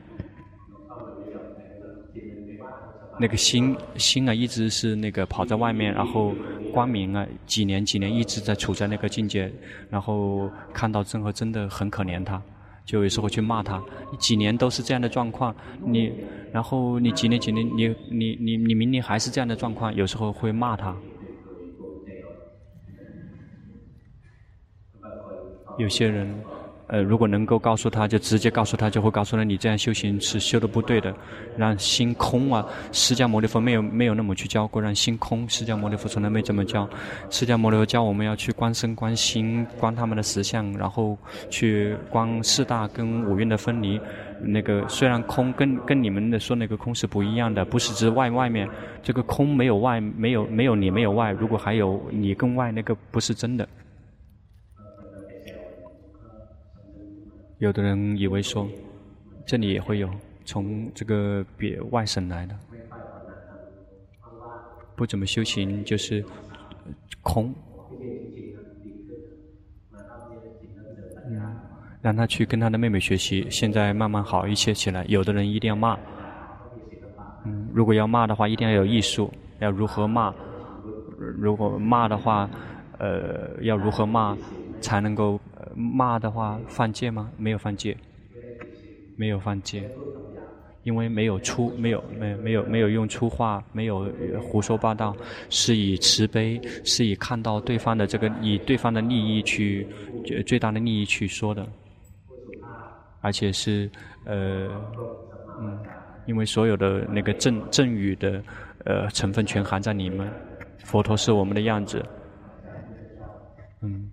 那个心心啊，一直是那个跑在外面，然后光明啊，几年几年一直在处在那个境界，然后看到真和真的很可怜他。就有时候去骂他，几年都是这样的状况，你，然后你几年几年，你你你你明年还是这样的状况，有时候会骂他。有些人，呃，如果能够告诉他，就直接告诉他，就会告诉他，你这样修行是修的不对的，让心空啊。释迦牟尼佛没有没有那么去教过，让心空。释迦牟尼佛从来没这么教。释迦牟尼佛教我们要去观身、观心、观他们的实相，然后去观四大跟五蕴的分离。那个虽然空跟跟你们的说那个空是不一样的，不是指外外面这个空没有外，没有没有你没有外，如果还有你跟外，那个不是真的。有的人以为说，这里也会有从这个别外省来的，不怎么修行就是空，嗯，让他去跟他的妹妹学习，现在慢慢好一些起来。有的人一定要骂，嗯，如果要骂的话，一定要有艺术，要如何骂？如果骂的话，呃，要如何骂才能够？骂的话犯戒吗？没有犯戒，没有犯戒，因为没有粗，没有没有没有没有用粗话，没有胡说八道，是以慈悲，是以看到对方的这个以对方的利益去最大的利益去说的，而且是呃嗯，因为所有的那个正正语的呃成分全含在里面，佛陀是我们的样子，嗯。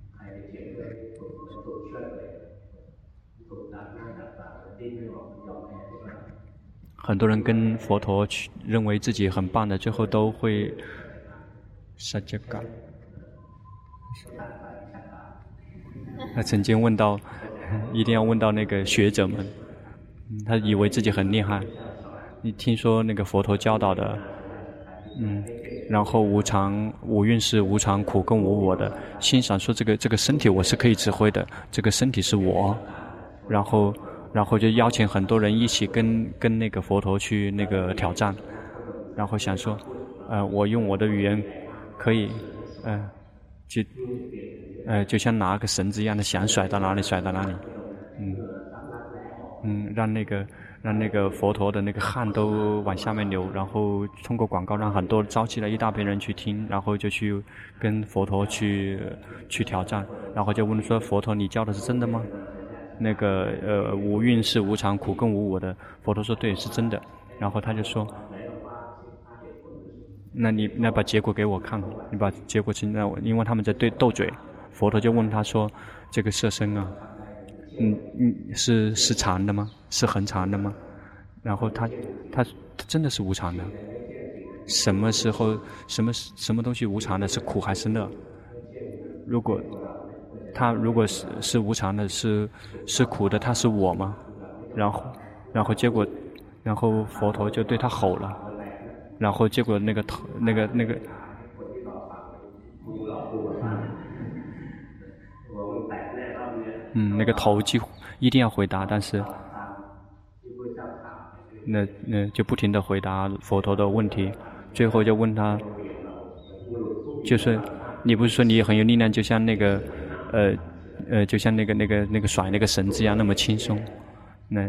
很多人跟佛陀去认为自己很棒的，最后都会萨迦嘎。他曾经问到，一定要问到那个学者们，他以为自己很厉害。你听说那个佛陀教导的，嗯，然后无常五蕴是无常苦跟无我的，心想说这个这个身体我是可以指挥的，这个身体是我，然后。然后就邀请很多人一起跟跟那个佛陀去那个挑战，然后想说，呃，我用我的语言可以，呃，就，呃，就像拿个绳子一样的，想甩到哪里甩到哪里，嗯，嗯，让那个让那个佛陀的那个汗都往下面流，然后通过广告让很多招起了一大批人去听，然后就去跟佛陀去去挑战，然后就问说，佛陀你教的是真的吗？那个呃，无蕴是无常苦跟无我的，佛陀说对，是真的。然后他就说，那你那把结果给我看，你把结果请让我，因为他们在对斗嘴。佛陀就问他说，这个色身啊，嗯嗯，是是常的吗？是恒常的吗？然后他他他真的是无常的， 什么时候什么什么东西无常的，是苦还是乐？如果他如果是是无常的，是是苦的，他是我吗？然后然后结果，然后佛陀就对他吼了，然后结果那个头那个那个，嗯，那个头几乎一定要回答，但是那那就不停的回答佛陀的问题，最后就问他，就是你不是说你很有力量，就像那个呃呃，就像那个那个那个甩那个绳子一样那么轻松，那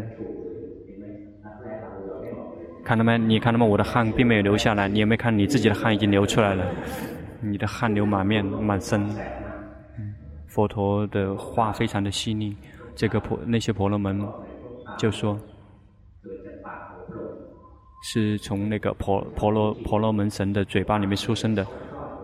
看到没？你看到吗？我的汗并没有流下来，你有没有看你自己的汗已经流出来了？你的汗流满面满身。佛陀的话非常的细腻，这个婆那些婆罗门就说，是从那个婆婆罗婆罗门神的嘴巴里面出生的。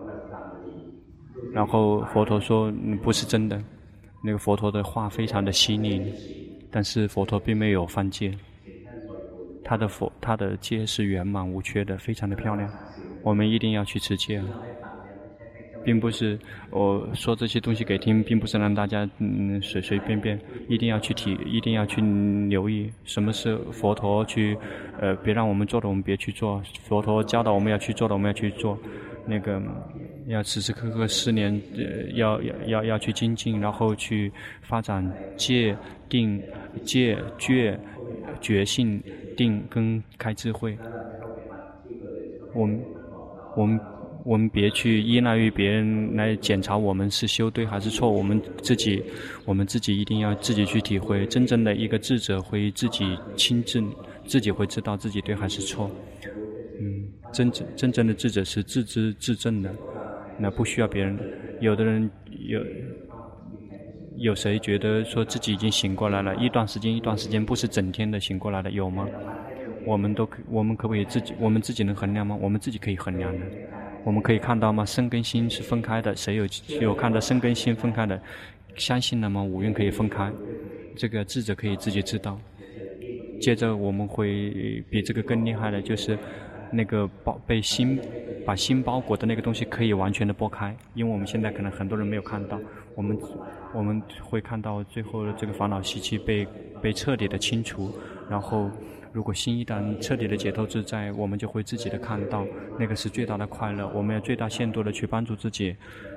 然后佛陀说、嗯、不是真的，那个佛陀的话非常的细腻，但是佛陀并没有犯戒，他的佛他的戒是圆满无缺的，非常的漂亮。我们一定要去持戒，并不是我说这些东西给听，并不是让大家嗯随随便便，一定要去体，一定要去留意什么是佛陀去呃别让我们做的我们别去做，佛陀教导我们要去做的我们要去做，那个要时时刻刻思念，呃要要要要去精进，然后去发展戒定戒觉觉性定跟开智慧。我们我们我们别去依赖于别人来检查我们是修对还是错，我们自己我们自己一定要自己去体会，真正的一个智者会自己亲自自己会知道自己对还是错。嗯，真正真正的智者是自知自证的，那不需要别人。有的人有有谁觉得说自己已经醒过来了，一段时间一段时间，不是整天的醒过来的，有吗？我们都可我们可不可以自己我们自己能衡量吗？我们自己可以衡量的。我们可以看到吗？身跟心是分开的，谁有有看到身跟心分开的？相信了吗？五蕴可以分开，这个智者可以自己知道。接着我们会比这个更厉害的，就是那个包被心把心包裹的那个东西可以完全的剥开，因为我们现在可能很多人没有看到，我们我们会看到最后的这个烦恼习气被被彻底的清除，然后如果心一旦彻底的解脱自在，我们就会自己的看到那个是最大的快乐。我们要最大限度的去帮助自己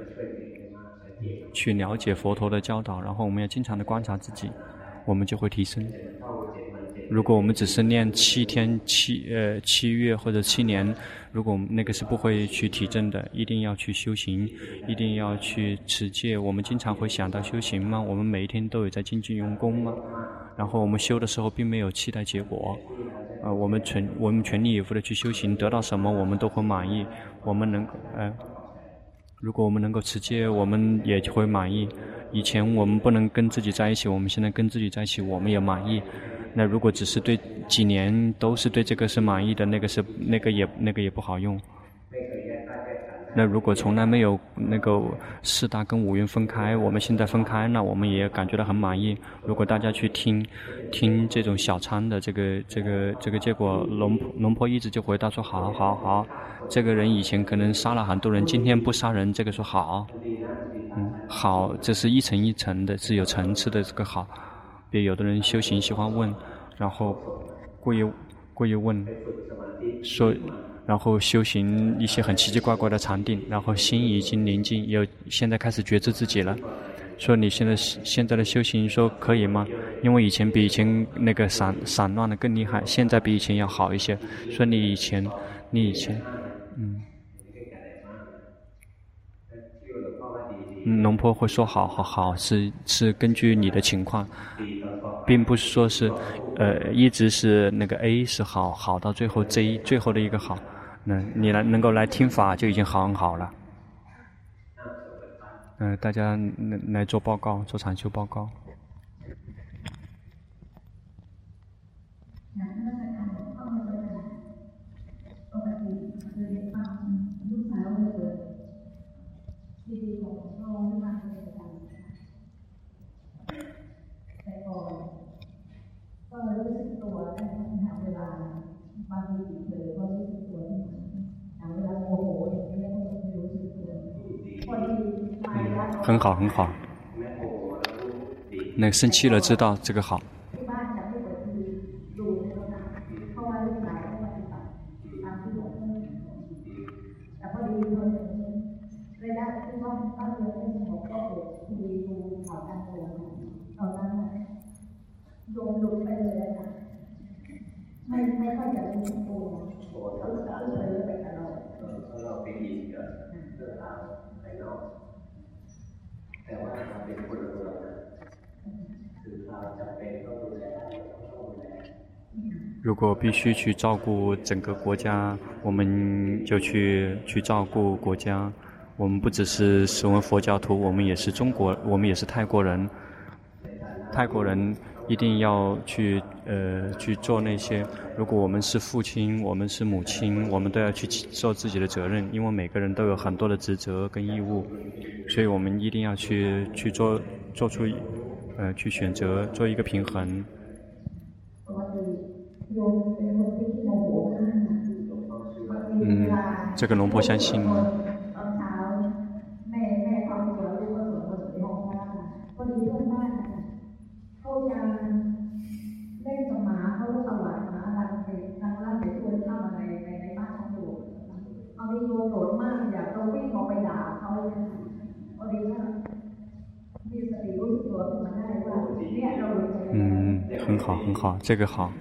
去了解佛陀的教导，然后我们要经常的观察自己，我们就会提升。如果我们只是念七天七呃七月或者七年，如果我们那个是不会去体证的，一定要去修行，一定要去持戒。我们经常会想到修行吗？我们每一天都有在精进用功吗？然后我们修的时候并没有期待结果，呃，我们全我们全力以赴的去修行，得到什么我们都会满意。我们能呃，如果我们能够持戒，我们也会满意。以前我们不能跟自己在一起，我们现在跟自己在一起，我们也满意。那如果只是对几年都是对这个是满意的，那个是那个也那个也不好用。那如果从来没有那个四大跟五蕴分开，我们现在分开，那我们也感觉到很满意。如果大家去听听这种小参的这个这个这个结果，龙龙婆一直就回答说好好好，这个人以前可能杀了很多人，今天不杀人，这个说好，嗯好，这是一层一层的，是有层次的这个好。别有的人修行喜欢问，然后故意故意问说。然后修行一些很奇奇怪怪的禅定，然后心已经宁静，有现在开始觉知自己了。说你现在现在的修行说可以吗？因为以前比以前那个散散乱的更厉害，现在比以前要好一些。说你以前你以前嗯，龙婆会说好好好，是是根据你的情况，并不是说是呃一直是那个 A 是好好到最后 J 最后的一个好。那你来能够来听法就已经很好了。嗯、呃，大家来做报告，做禅修报告。 ก็รู้สึกตัวแต่ถ้าหาเวลาบางทีเผลอก็รู้สึกตัวขึ้นมา很好很好。那生气了知道这个好。如果必须去照顾整个国家，我们就去去照顾国家。我们不只是身为佛教徒，我们也是中国，我们也是泰国人。泰国人一定要去呃去做那些。如果我们是父亲，我们是母亲，我们都要去做自己的责任，因为每个人都有很多的职责跟义务，所以我们一定要去去做做出呃去选择，做一个平衡。嗯，这个龙婆相信。嗯，很好很好，这个好。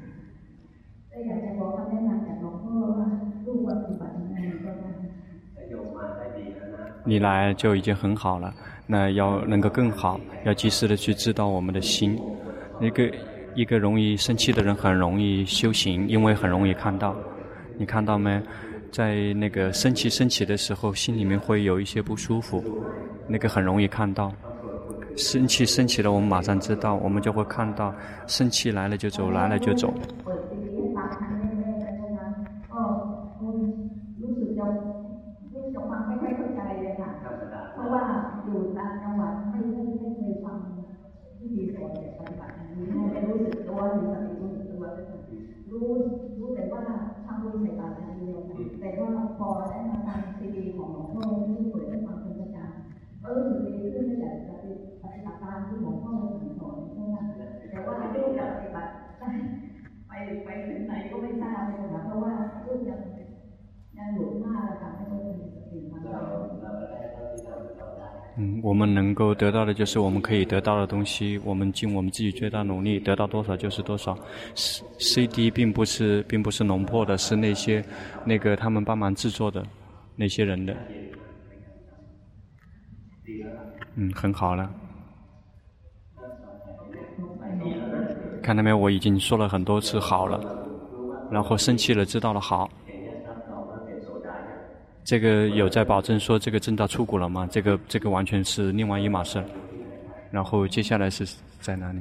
你来就已经很好了，那要能够更好，要及时的去知道我们的心。一个一个容易生气的人很容易修行，因为很容易看到。你看到没？在那个生气升起的时候，心里面会有一些不舒服，那个很容易看到。生气升起了，我们马上知道，我们就会看到，生气来了就走，来了就走。嗯，我们能够得到的就是我们可以得到的东西，我们尽我们自己最大努力，得到多少就是多少。C D 并不是并不是龙婆的，是那些那个他们帮忙制作的那些人的。嗯，很好了。看到没有？我已经说了很多次好了，然后生气了知道了好。这个有在保证说这个证到出谷了吗？这个这个完全是另外一码事。然后接下来是在哪里？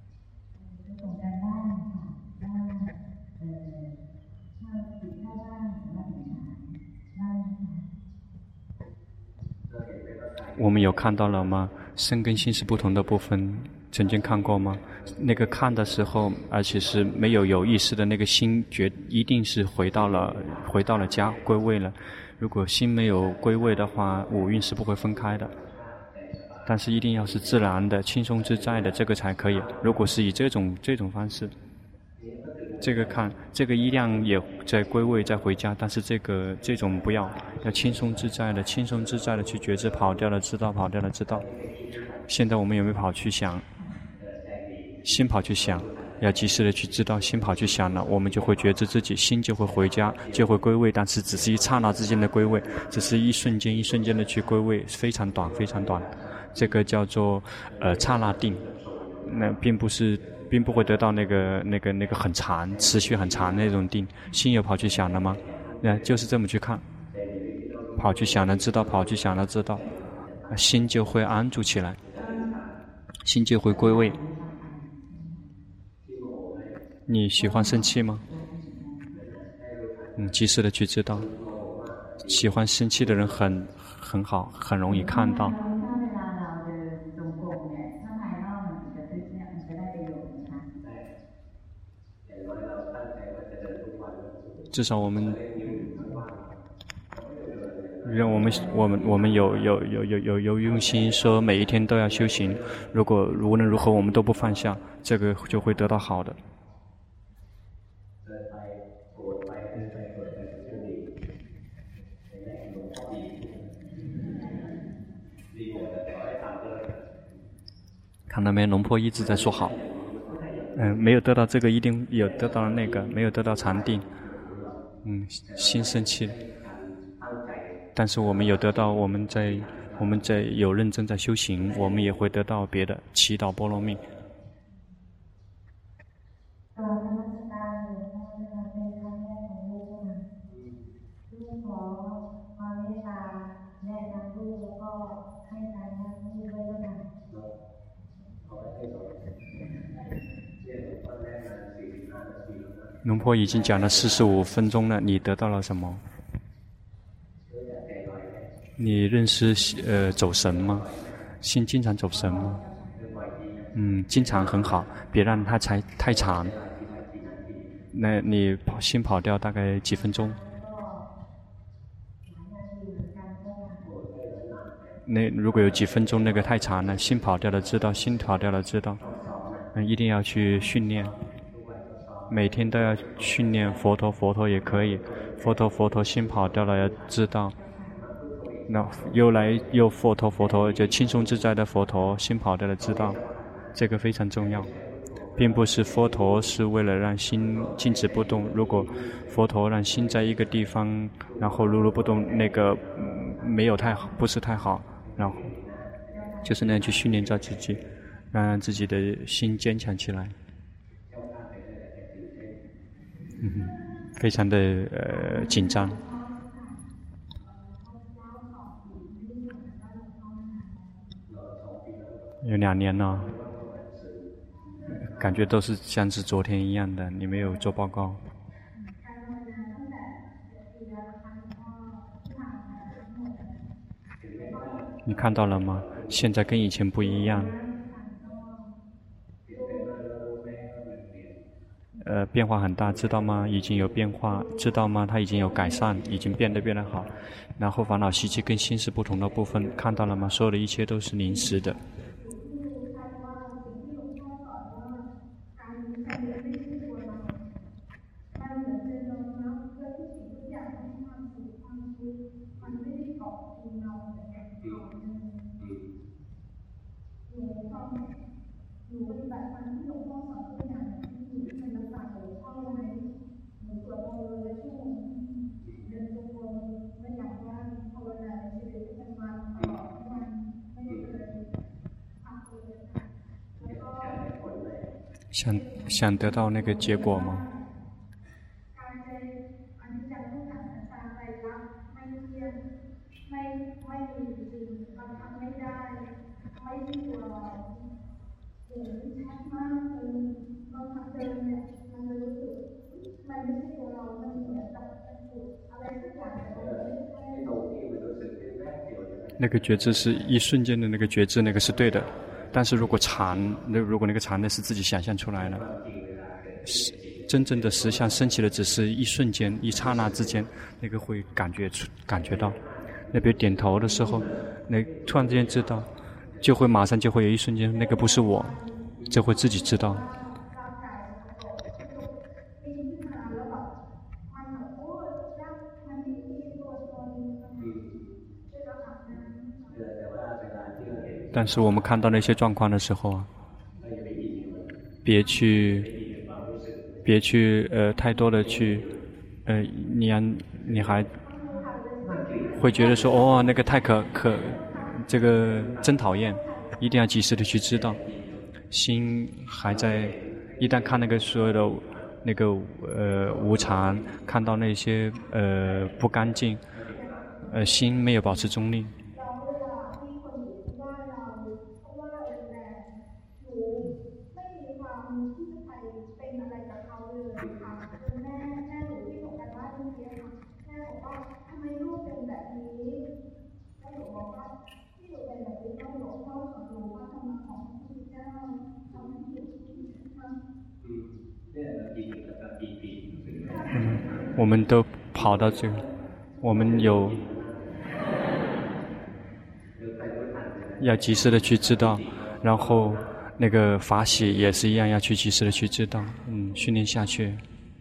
我们有看到了吗？身跟心是不同的部分，曾经看过吗？那个看的时候，而且是没有有意识的那个心觉，一定是回到了回到了家，归位了。如果心没有归位的话，五蕴是不会分开的。但是一定要是自然的、轻松自在的，这个才可以。如果是以这种这种方式，这个看这个一样也在归位再回家，但是这个这种不要，要轻松自在的、轻松自在的去觉知，跑掉了知道，跑掉了知道。现在我们有没有跑去想？心跑去想，要及时的去知道，心跑去想了，我们就会觉知自己，心就会回家，就会归位。但是只是一刹那之间的归位，只是一瞬间一瞬间的去归位，非常短非常短。这个叫做呃刹那定，那并不是并不会得到那个那个那个很长持续很长的那种定。心有跑去想了吗？那就是这么去看，跑去想了知道，跑去想了知道，心就会安住起来，心就会归位。你喜欢生气吗？嗯，及时的去知道，喜欢生气的人很很好，很容易看到。至少我们让我们我们我们有有有有有有用心说每一天都要修行。如果无论如何我们都不放下，这个就会得到好的。看到没？龙婆一直在说好。嗯、呃，没有得到这个，一定有得到了那个；没有得到禅定，嗯，心生气。但是我们有得到，我们在我们在有认真在修行，我们也会得到别的祈祷波罗蜜。龙婆已经讲了四十五分钟了，你得到了什么？你认识呃走神吗？心经常走神吗？嗯，经常很好，别让它太太长。那你心跑掉大概几分钟？那如果有几分钟那个太长了，心跑掉了知道，心跑掉了知道，嗯，一定要去训练。每天都要训练佛陀，佛陀也可以，佛陀佛陀心跑掉了要知道，那又来又佛陀佛陀就轻松自在的佛陀心跑掉了知道，这个非常重要，并不是佛陀是为了让心静止不动。如果佛陀让心在一个地方，然后如如不动，那个、嗯、没有太好，不是太好，然后就是那样去训练着自己，让自己的心坚强起来。嗯，非常的呃紧张。有两年了，感觉都是像是昨天一样的。你没有做报告。你看到了吗？现在跟以前不一样。呃，变化很大，知道吗？已经有变化，知道吗？它已经有改善，已经变得变得好。然后烦恼习气跟心是不同的部分，看到了吗？所有的一切都是临时的。想想得到那个结果吗？那个觉知是一瞬间的那个觉知，那个是对的。但是如果禅，那如果那个禅呢是自己想象出来的，真正的实相升起的只是一瞬间、一刹那之间，那个会感觉出、感觉到。那比如点头的时候，那突然之间知道，就会马上就会有一瞬间，那个不是我，就会自己知道。但是我们看到那些状况的时候啊，别去，别去呃太多的去，呃你让你还会觉得说哦那个太可可，这个真讨厌，一定要及时的去知道，心还在，一旦看那个所有的那个呃无常，看到那些呃不干净，呃心没有保持中立。嗯，我们都跑到这个，我们有要及时的去知道，然后那个法喜也是一样，要去及时的去知道，嗯，训练下去。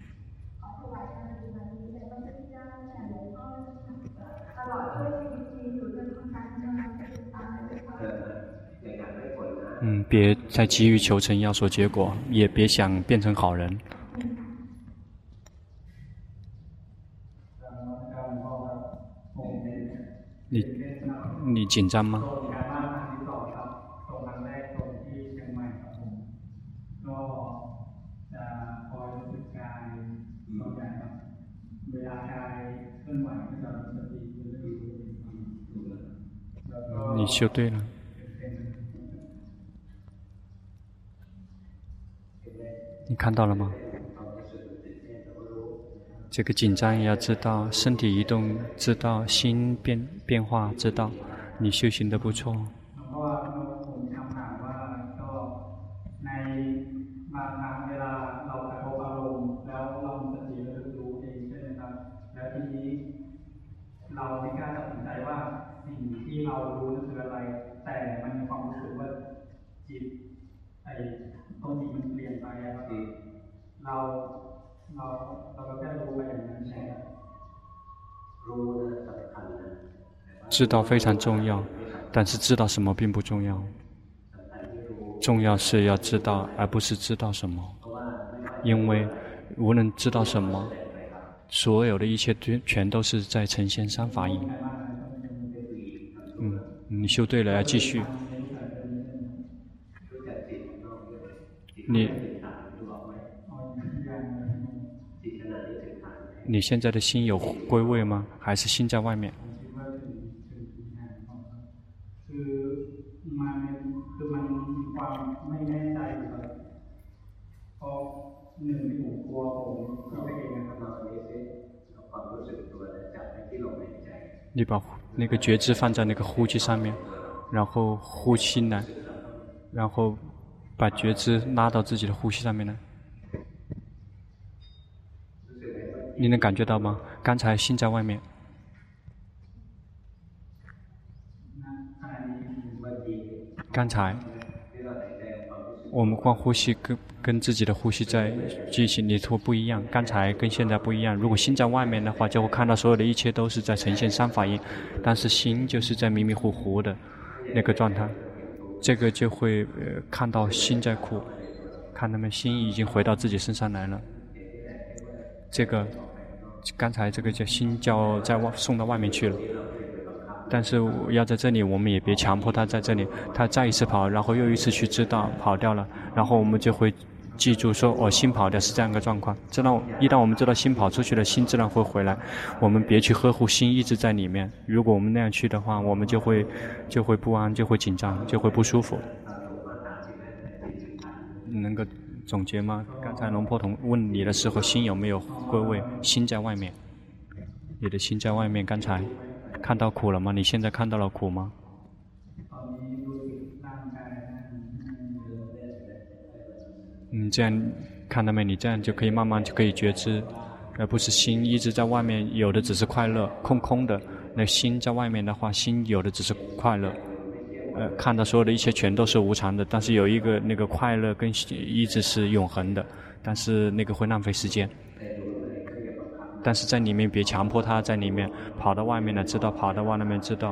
嗯，别再急于求成要索结果，也别想变成好人。你你紧张吗？你修对了。你看到了吗？这个紧张也要知道，身体移动知道，心变变化知道，你修行的不错。知道非常重要，但是知道什么并不重要。重要是要知道，而不是知道什么。因为无论知道什么，所有的一切全都是在呈现三法印。嗯，你修对了，要继续。你你现在的心有归位吗？还是心在外面？你把那个觉知放在那个呼吸上面，然后呼吸呢，然后把觉知拉到自己的呼吸上面来。你能感觉到吗？刚才心在外面。刚才我们光呼吸跟跟自己的呼吸在进行，你说不一样。刚才跟现在不一样。如果心在外面的话，就会看到所有的一切都是在呈现三法印，但是心就是在迷迷糊糊的那个状态，这个就会、呃、看到心在苦，看到没？心已经回到自己身上来了。这个刚才这个叫心叫在外送到外面去了。但是要在这里，我们也别强迫他在这里。他再一次跑，然后又一次去知道跑掉了，然后我们就会记住说，哦，心跑掉是这样一个状况。知道一旦我们知道心跑出去了，心自然会回来。我们别去呵护心一直在里面。如果我们那样去的话，我们就会就会不安，就会紧张，就会不舒服。能够总结吗？刚才龙婆童问你的时候，心有没有归位？心在外面，你的心在外面。刚才看到苦了吗？你现在看到了苦吗？嗯，这样看到没？你这样就可以慢慢就可以觉知，而不是心一直在外面，有的只是快乐，空空的。那心在外面的话，心有的只是快乐，呃，看到所有的一切全都是无常的，但是有一个那个快乐跟一直是永恒的，但是那个会浪费时间。但是在里面别强迫他在里面，跑到外面了知道，跑到外面知道。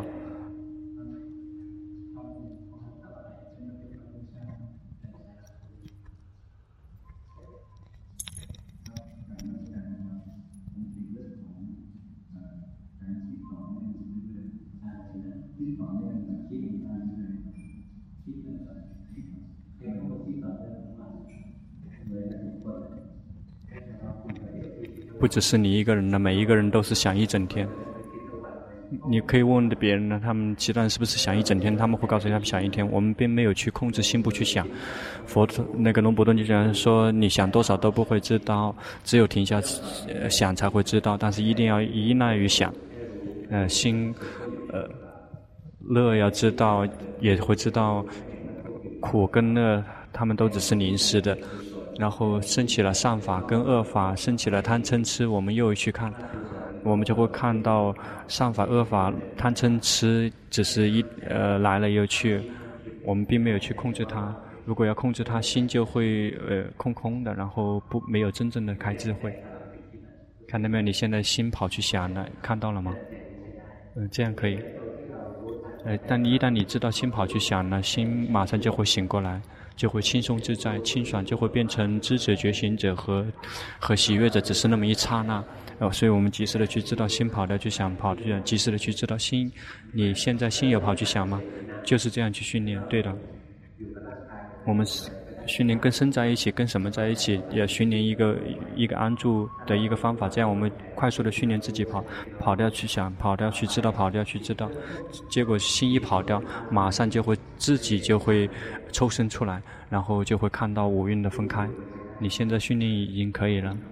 不只是你一个人的，每一个人都是想一整天。你可以问问别人呢，他们其他人是不是想一整天？他们会告诉你他们想一天。我们并没有去控制心不去想。佛那个龙婆顿就讲说，你想多少都不会知道，只有停下、呃、想才会知道。但是一定要依赖于想，呃，心，呃，乐要知道，也会知道苦跟乐，他们都只是临时的。然后升起了善法跟恶法，升起了贪嗔痴，我们又去看， 我们就会看到善法恶法贪嗔痴只是一呃来了又去，我们并没有去控制它。如果要控制它，心就会呃空空的，然后不没有真正的开智慧。看到没有？你现在心跑去想了，看到了吗？嗯，这样可以。呃，但一旦你知道心跑去想了，心马上就会醒过来，就会轻松自在、清爽，就会变成知者、觉醒者和和喜悦者，只是那么一刹那。哦，所以我们及时的去知道心跑的去想，跑的去想，及时的去知道心。你现在心有跑去想吗？就是这样去训练，对的。我们训练跟身在一起，跟什么在一起？也训练一个一个安住的一个方法，这样我们快速的训练自己跑，跑掉去想，跑掉去知道，跑掉去知道。结果心一跑掉，马上就会自己就会抽身出来，然后就会看到五蕴的分开。你现在训练已经可以了，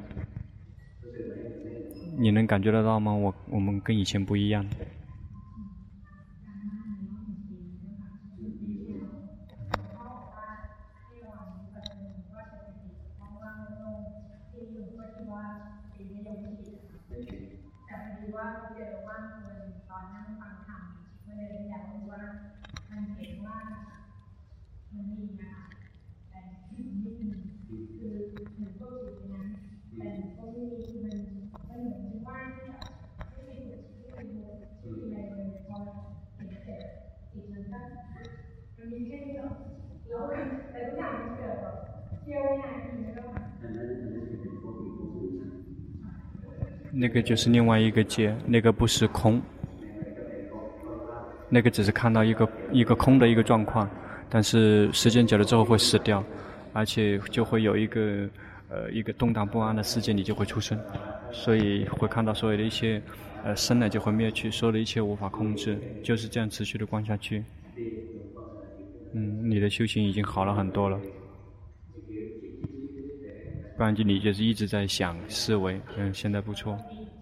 你能感觉得到吗？我我们跟以前不一样。那个就是另外一个界，那个不是空，那个只是看到一个一个空的一个状况，但是时间久了之后会死掉，而且就会有一个呃一个动荡不安的世界，你就会出生，所以会看到所有的一切呃生了就会灭去，所有的一切无法控制，就是这样持续的观下去。嗯，你的修行已经好了很多了。不然就你就是一直在想思维，嗯，现在不错。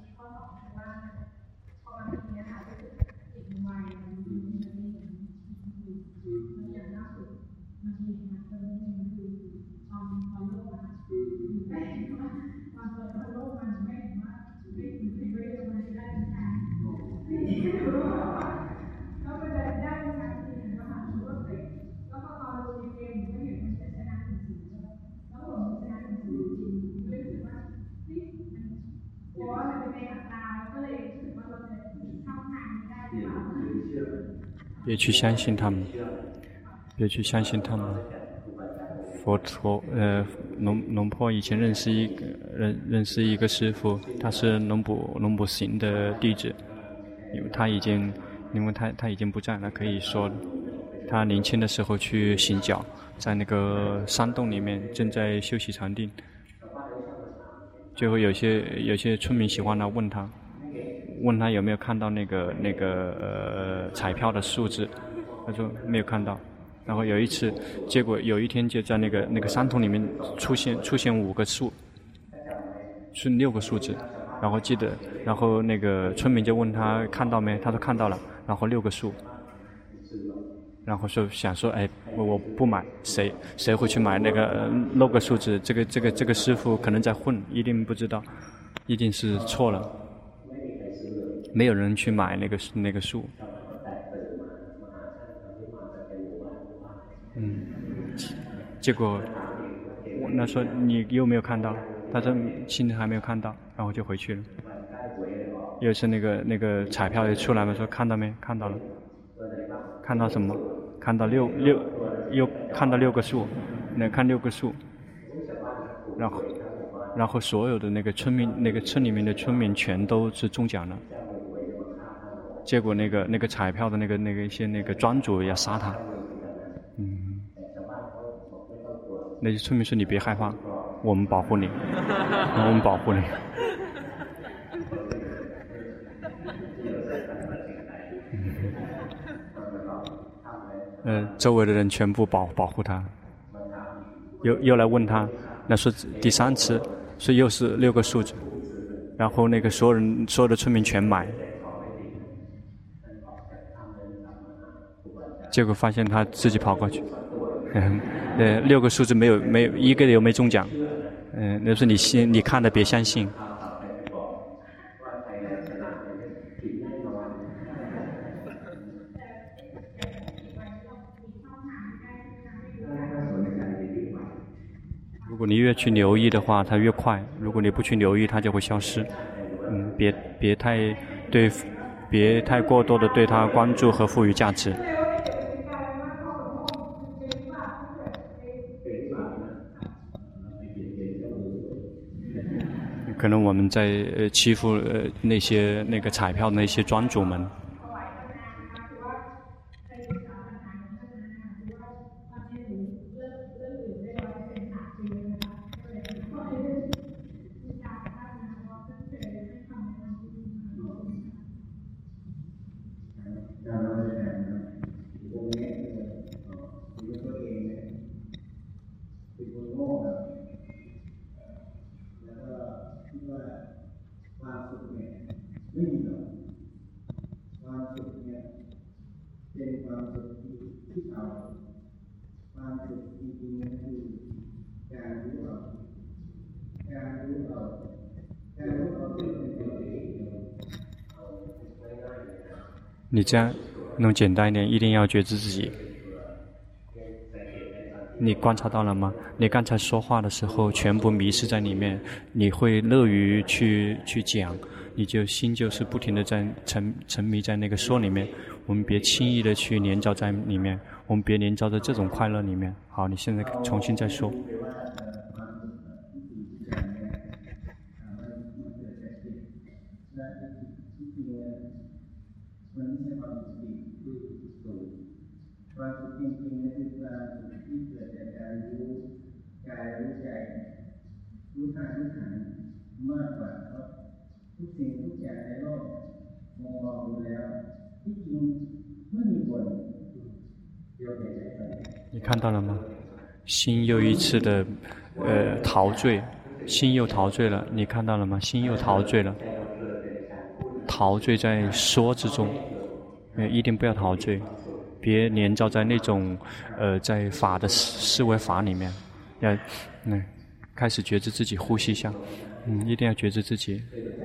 别去相信他们，别去相信他们。佛陀，呃，龙龙婆以前认识一个认认识一个师父，他是龙普龙普行的弟子，因为他已经，因为他他已经不在了，可以说，他年轻的时候去行脚，在那个山洞里面正在休息禅定，最后有些有些村民喜欢来问他。问他有没有看到那个那个呃彩票的数字，他说没有看到。然后有一次，结果有一天就在那个那个山洞里面出现出现五个数，是六个数字。然后记得，然后那个村民就问他看到没，他说看到了。然后六个数，然后说想说，哎，我我不买，谁谁会去买那个、呃、六个数字？这个这个这个师傅可能在混，一定不知道，一定是错了。没有人去买那个那个树，嗯，结果我那说你有没有看到？他说现在还没有看到，然后就回去了。又是那个那个彩票也出来了，说看到没？看到了。看到什么？看到六六，又看到六个数，那看六个数，然后然后所有的那个村民，那个村里面的村民全都是中奖了。结果那个那个彩票的那个那个一些那个庄主要杀他，嗯，那些村民说你别害怕，我们保护你，我们保护你。嗯，呃，周围的人全部保保护他，又又来问他，那说第三次，所以又是六个数字，然后那个所有人所有的村民全买。结果发现他自己跑过去，嗯，呃，六个数字没有没有一个又没中奖，嗯，那是你信你看的别相信， 你越去留意的话，它越快；如果你不去留意，它就会消失。嗯，别别太对，别太过多的对它关注和赋予价值。可能我们在呃欺负呃那些那个彩票的那些庄主们。你这样弄简单一点，一定要觉知自己。你观察到了吗？你刚才说话的时候，全部迷失在里面，你会乐于去去讲，你就心就是不停的在沉沉迷在那个说里面。我们别轻易的去连着在里面，我们别连着在这种快乐里面。好，你现在重新再说。你看到了吗？心又一次的呃陶醉，心又陶醉了。你看到了吗？心又陶醉了，陶醉在说之中。呃，一定不要陶醉，别连着在那种呃在法的思维法里面。要嗯，开始觉知自己，呼吸一下。嗯，一定要觉知自己。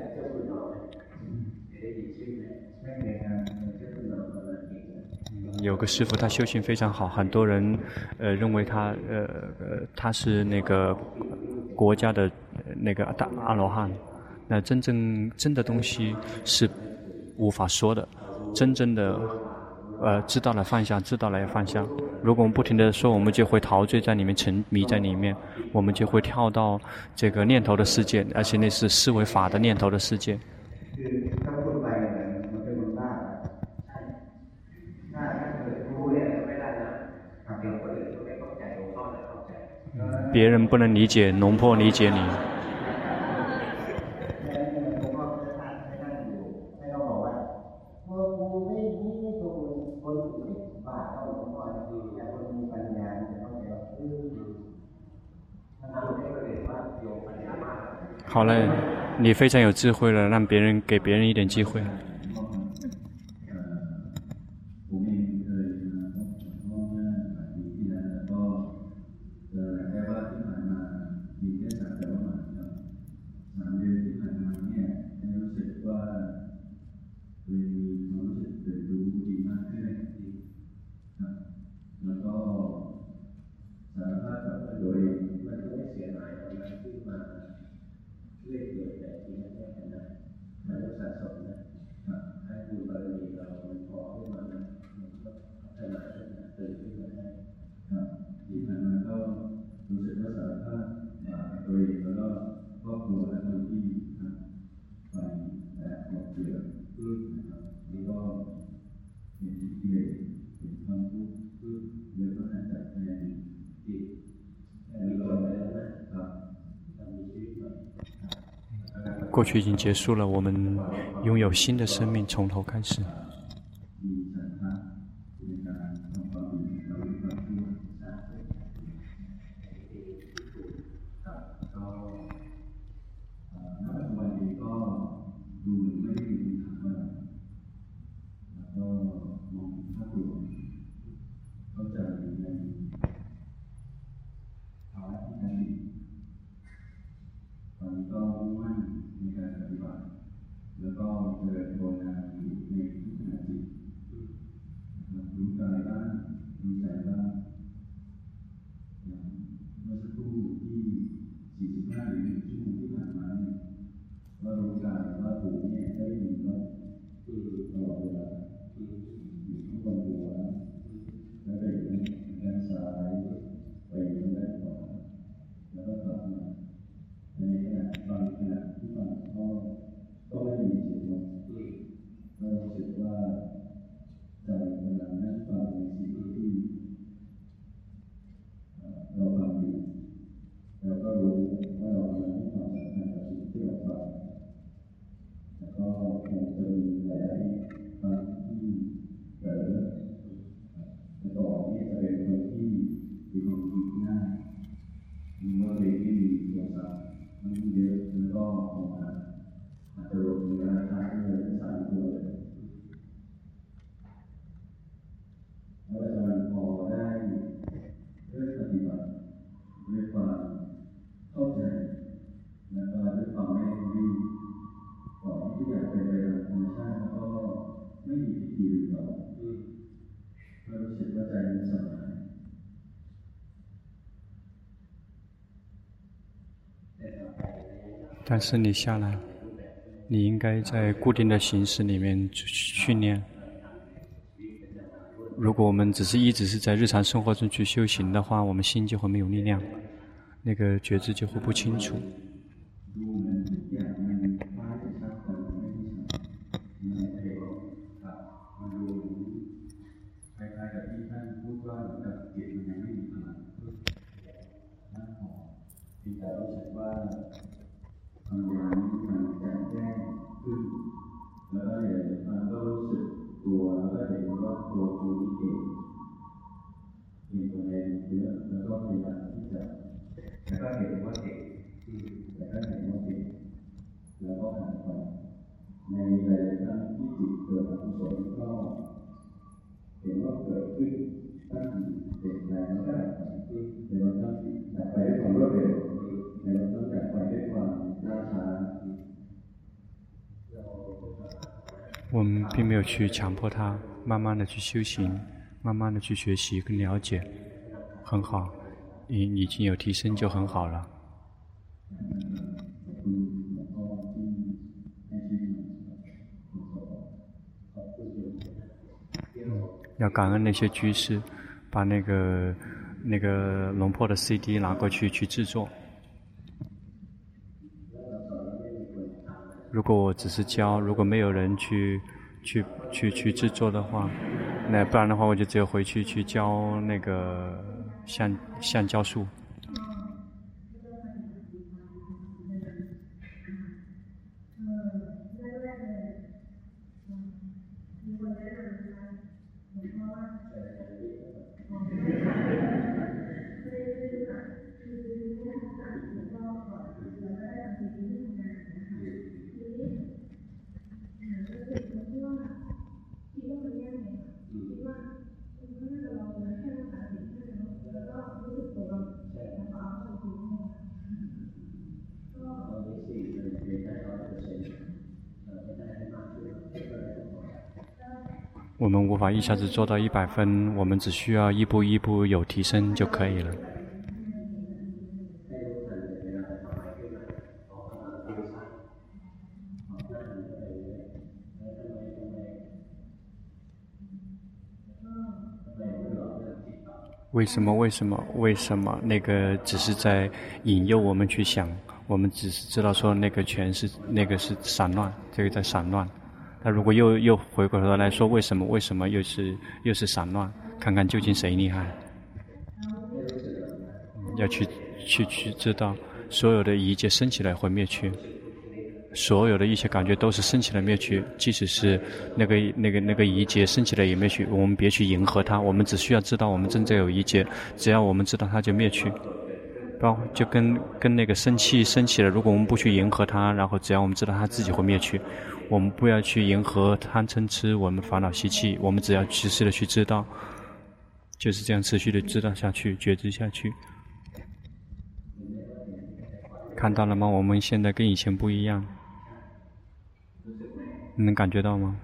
有个师父，他修行非常好，很多人呃认为他呃呃他是那个国家的那个大阿罗汉。那真正真的东西是无法说的，真正的呃知道了放下，知道了要放下。如果我们不停的说，我们就会陶醉在里面，沉迷在里面，我们就会跳到这个念头的世界，而且那是思维法的念头的世界。别人不能理解，龙婆理解你。好了，你非常有智慧了，让别人给别人一点机会。过去已经结束了，我们拥有新的生命，从头开始。 เมื่อสักครู่ที่但是你下来，你应该在固定的形式里面训练。如果我们只是一直是在日常生活中去修行的话，我们心就会没有力量，那个觉知就会不清楚。我们并没有去强迫他，慢慢的去修行，慢慢的去学习跟了解，很好，你已经有提升就很好了。要感恩那些居士，把那个那个龙婆的 C D 拿过去去制作。如果我只是教，如果没有人去去去去制作的话，那不然的话，我就只有回去去教那个橡橡胶树。我们无法一下子做到一百分，我们只需要一步一步有提升就可以了。为什么？为什么？为什么？那个只是在引诱我们去想，我们只是知道说那个全是那个是散乱，这个在散乱。那如果又又回过头来说，为什么？为什么又是又是散乱？看看究竟谁厉害？要去去去知道，所有的一切升起来会灭去，所有的一切感觉都是升起来灭去，即使是那个那个那个一劫升起来也灭去，我们别去迎合它，我们只需要知道我们真正有一劫，只要我们知道它就灭去。包就跟跟那个生气升起了，如果我们不去迎合它，然后只要我们知道它自己会灭去，我们不要去迎合贪嗔痴，我们烦恼习气，我们只要及时的去知道，就是这样持续的知道下去，觉知下去。看到了吗？我们现在跟以前不一样，你能感觉到吗？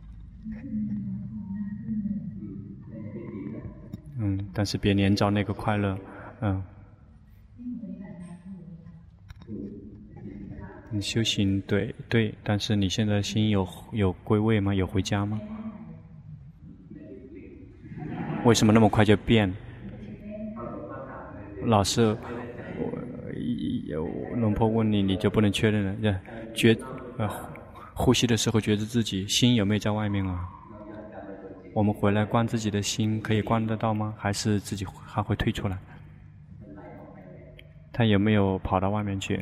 嗯，但是别连着那个快乐，嗯。 你修行对对，但是你现在心有有归位吗？有回家吗？为什么那么快就变？老是有龙婆问你，你就不能确认了？觉呃呼吸的时候觉得自己心有没有在外面啊？我们回来观自己的心，可以观得到吗？还是自己还会退出来？他有没有跑到外面去？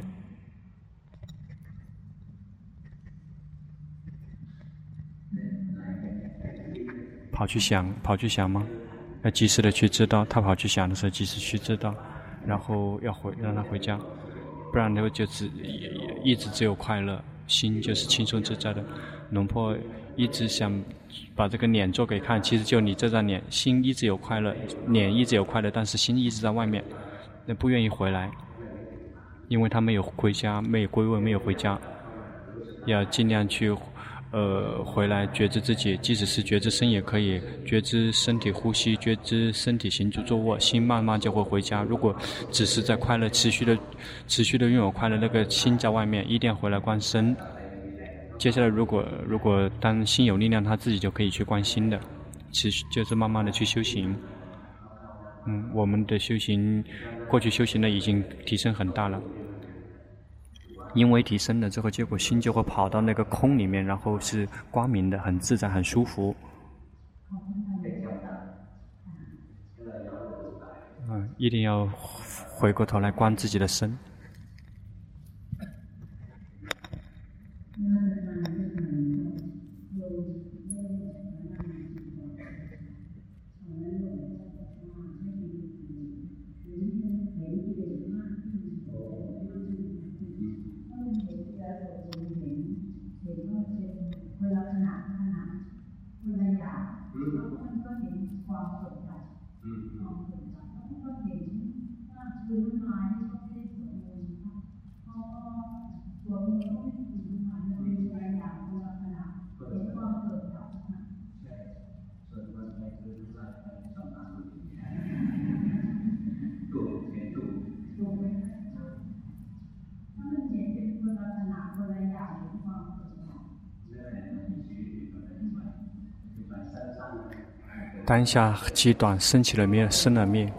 跑去想，跑去想吗？要及时的去知道，他跑去想的时候，及时去知道，然后要回让他回家，不然的就只一直只有快乐，心就是轻松自在的。龙婆一直想把这个脸做给看，其实就你这张脸，心一直有快乐，脸一直有快乐，但是心一直在外面，那不愿意回来，因为他没有回家，没有归位，没有回家，要尽量去。呃，回来觉知自己，即使是觉知身也可以，觉知身体呼吸，觉知身体行住坐卧，心慢慢就会回家。如果只是在快乐持续的、持续的拥有快乐，那个心在外面，一定要回来观身。接下来，如果如果当心有力量，他自己就可以去观心的，持续就是慢慢的去修行。嗯，我们的修行，过去修行的已经提升很大了。因为提升了之后，结果心就会跑到那个空里面，然后是光明的，很自在，很舒服。嗯，一定要回过头来观自己的身。当下极短，生起了灭，生了灭。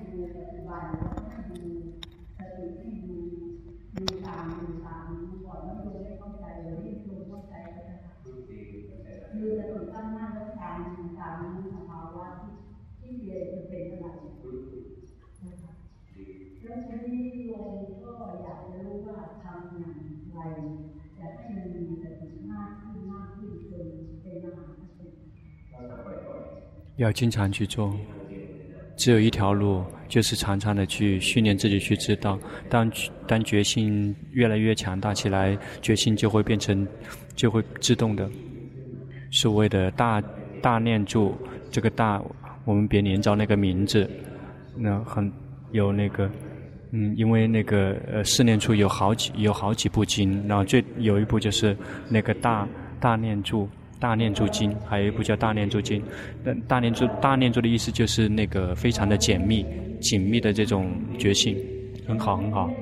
要经常去做，只有一条路，就是常常的去训练自己去知道。当当决心越来越强大起来，决心就会变成，就会自动的。所谓的大大念住，这个大我们别连着那个名字，那很有那个，嗯，因为那个呃四念处有好几有好几部经，然后最有一部就是那个大大念住。大念住经，还有一部叫大念住经。大念住大念住的意思就是那个非常的紧密、紧密的这种觉性，很好很好。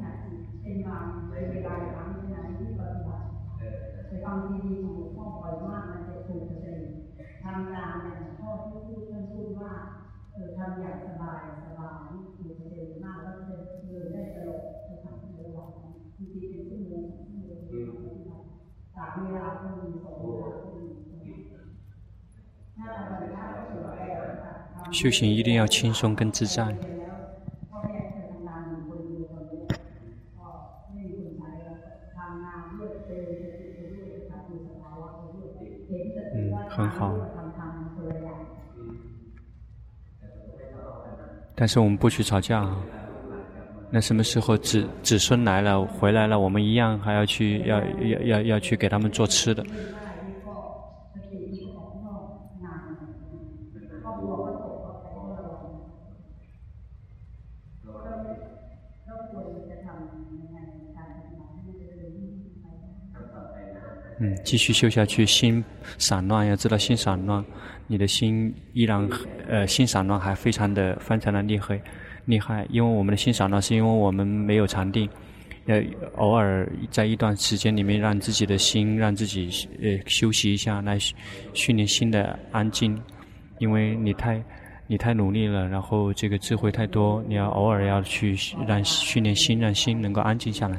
修行一定要轻松跟自在。嗯，很好。但是我们不许吵架。那什么时候子子孙来了回来了，我们一样还要去要要要要去给他们做吃的。嗯，继续修下去，心散乱，要知道心散乱，你的心依然呃心散乱还非常的非常的厉害厉害，因为我们的心散乱是因为我们没有禅定， 呃，偶尔在一段时间里面，让自己的心，让自己呃休息一下，来训练心的安静。因为你太你太努力了，然后这个智慧太多，你要偶尔要去让训练心，让心能够安静下来。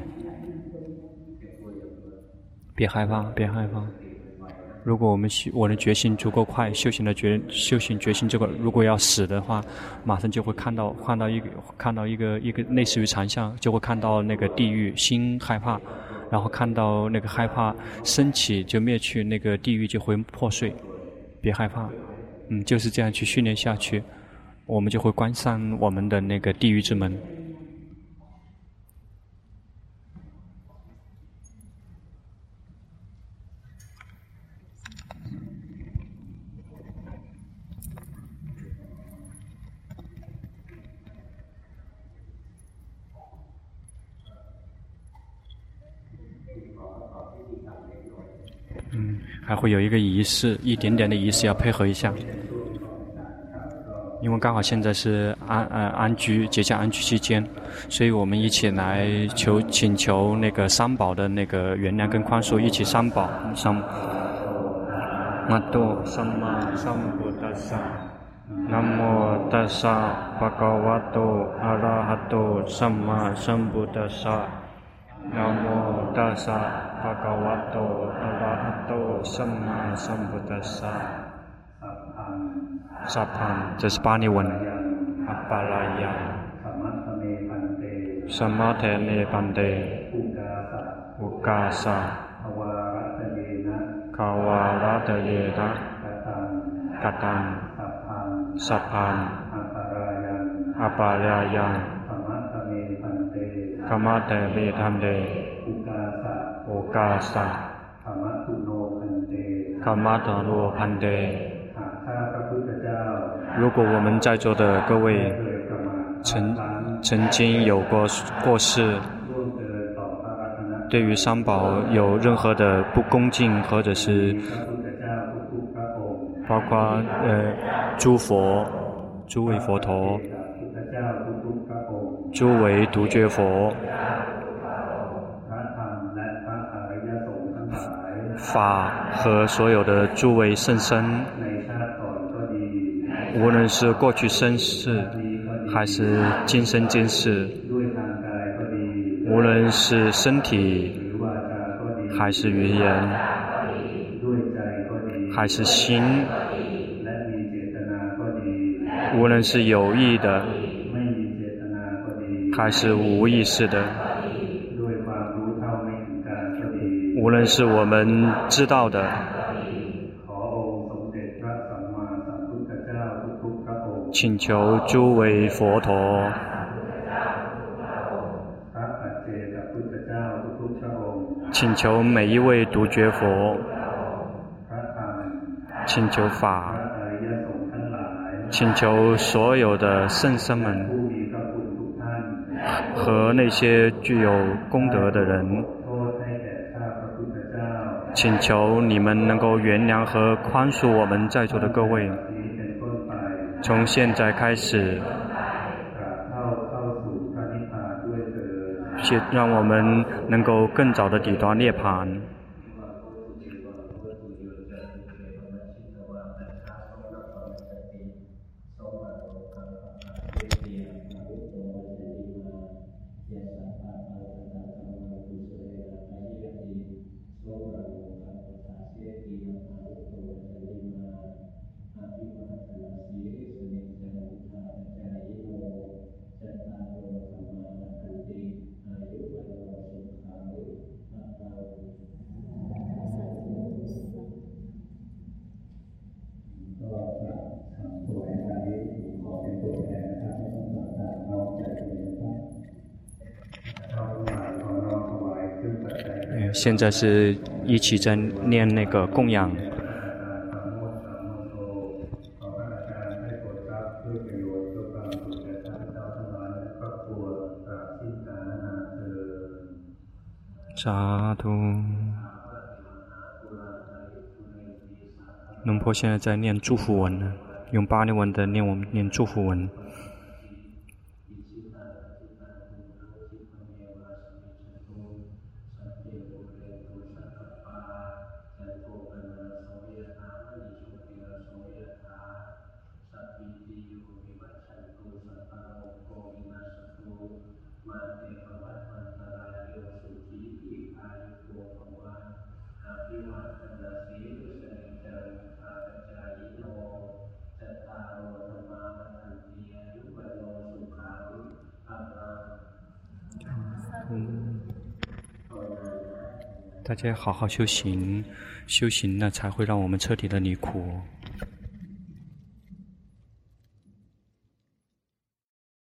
别害怕，别害怕。如果我们我的决心足够快，修行的决修行决心这个，如果要死的话，马上就会看到看到一个看到一个一个类似于禅相，就会看到那个地狱，心害怕，然后看到那个害怕升起就灭去，那个地狱就会破碎。别害怕，嗯，就是这样去训练下去，我们就会关上我们的那个地狱之门。嗯，还会有一个仪式，一点点的仪式要配合一下，因为刚好现在是安呃安居节假安居期间，所以我们一起来求请求那个三宝的那个原谅跟宽恕，一起三宝三。นะโตสัมมาสัมพุทธัสสะนะโมตัสสะภะคะวะโตอะระหะโตสัมมาสัมพุทธัสสะนะโมตัสสะภะคะวะโตอะระหะโตสัมมาสัมพุทธัสสะสัพพัง这是八念文อัปปาลายังสัมมาเทเนปันเตอุกาสะคาวารัตเยนะกตังสัพพังอัปปาลายังขมัตเตเมธัมเตโอกาสะขมัตโนพันเต如果我们在座的各位曾曾经有过过世，对于三宝有任何的不恭敬，或者是包括呃诸佛、诸位佛陀、诸位独觉佛、法和所有的诸位圣僧，无论是过去生世还是今生今世，无论是身体还是语言还是心，无论是有意的还是无意识的，无论是我们知道的，请求诸位佛陀请求每一位独觉佛，请求法，请求所有的圣僧们和那些具有功德的人，请求你们能够原谅和宽恕我们在座的各位。从现在开始，让我们能够更早的抵达涅槃。现在是一起在念那个供养。沙图，龙婆现在在念祝福文呢，用巴利文的念我们念祝福文。 大家好好修行，修行呢才会让我们彻底的离苦。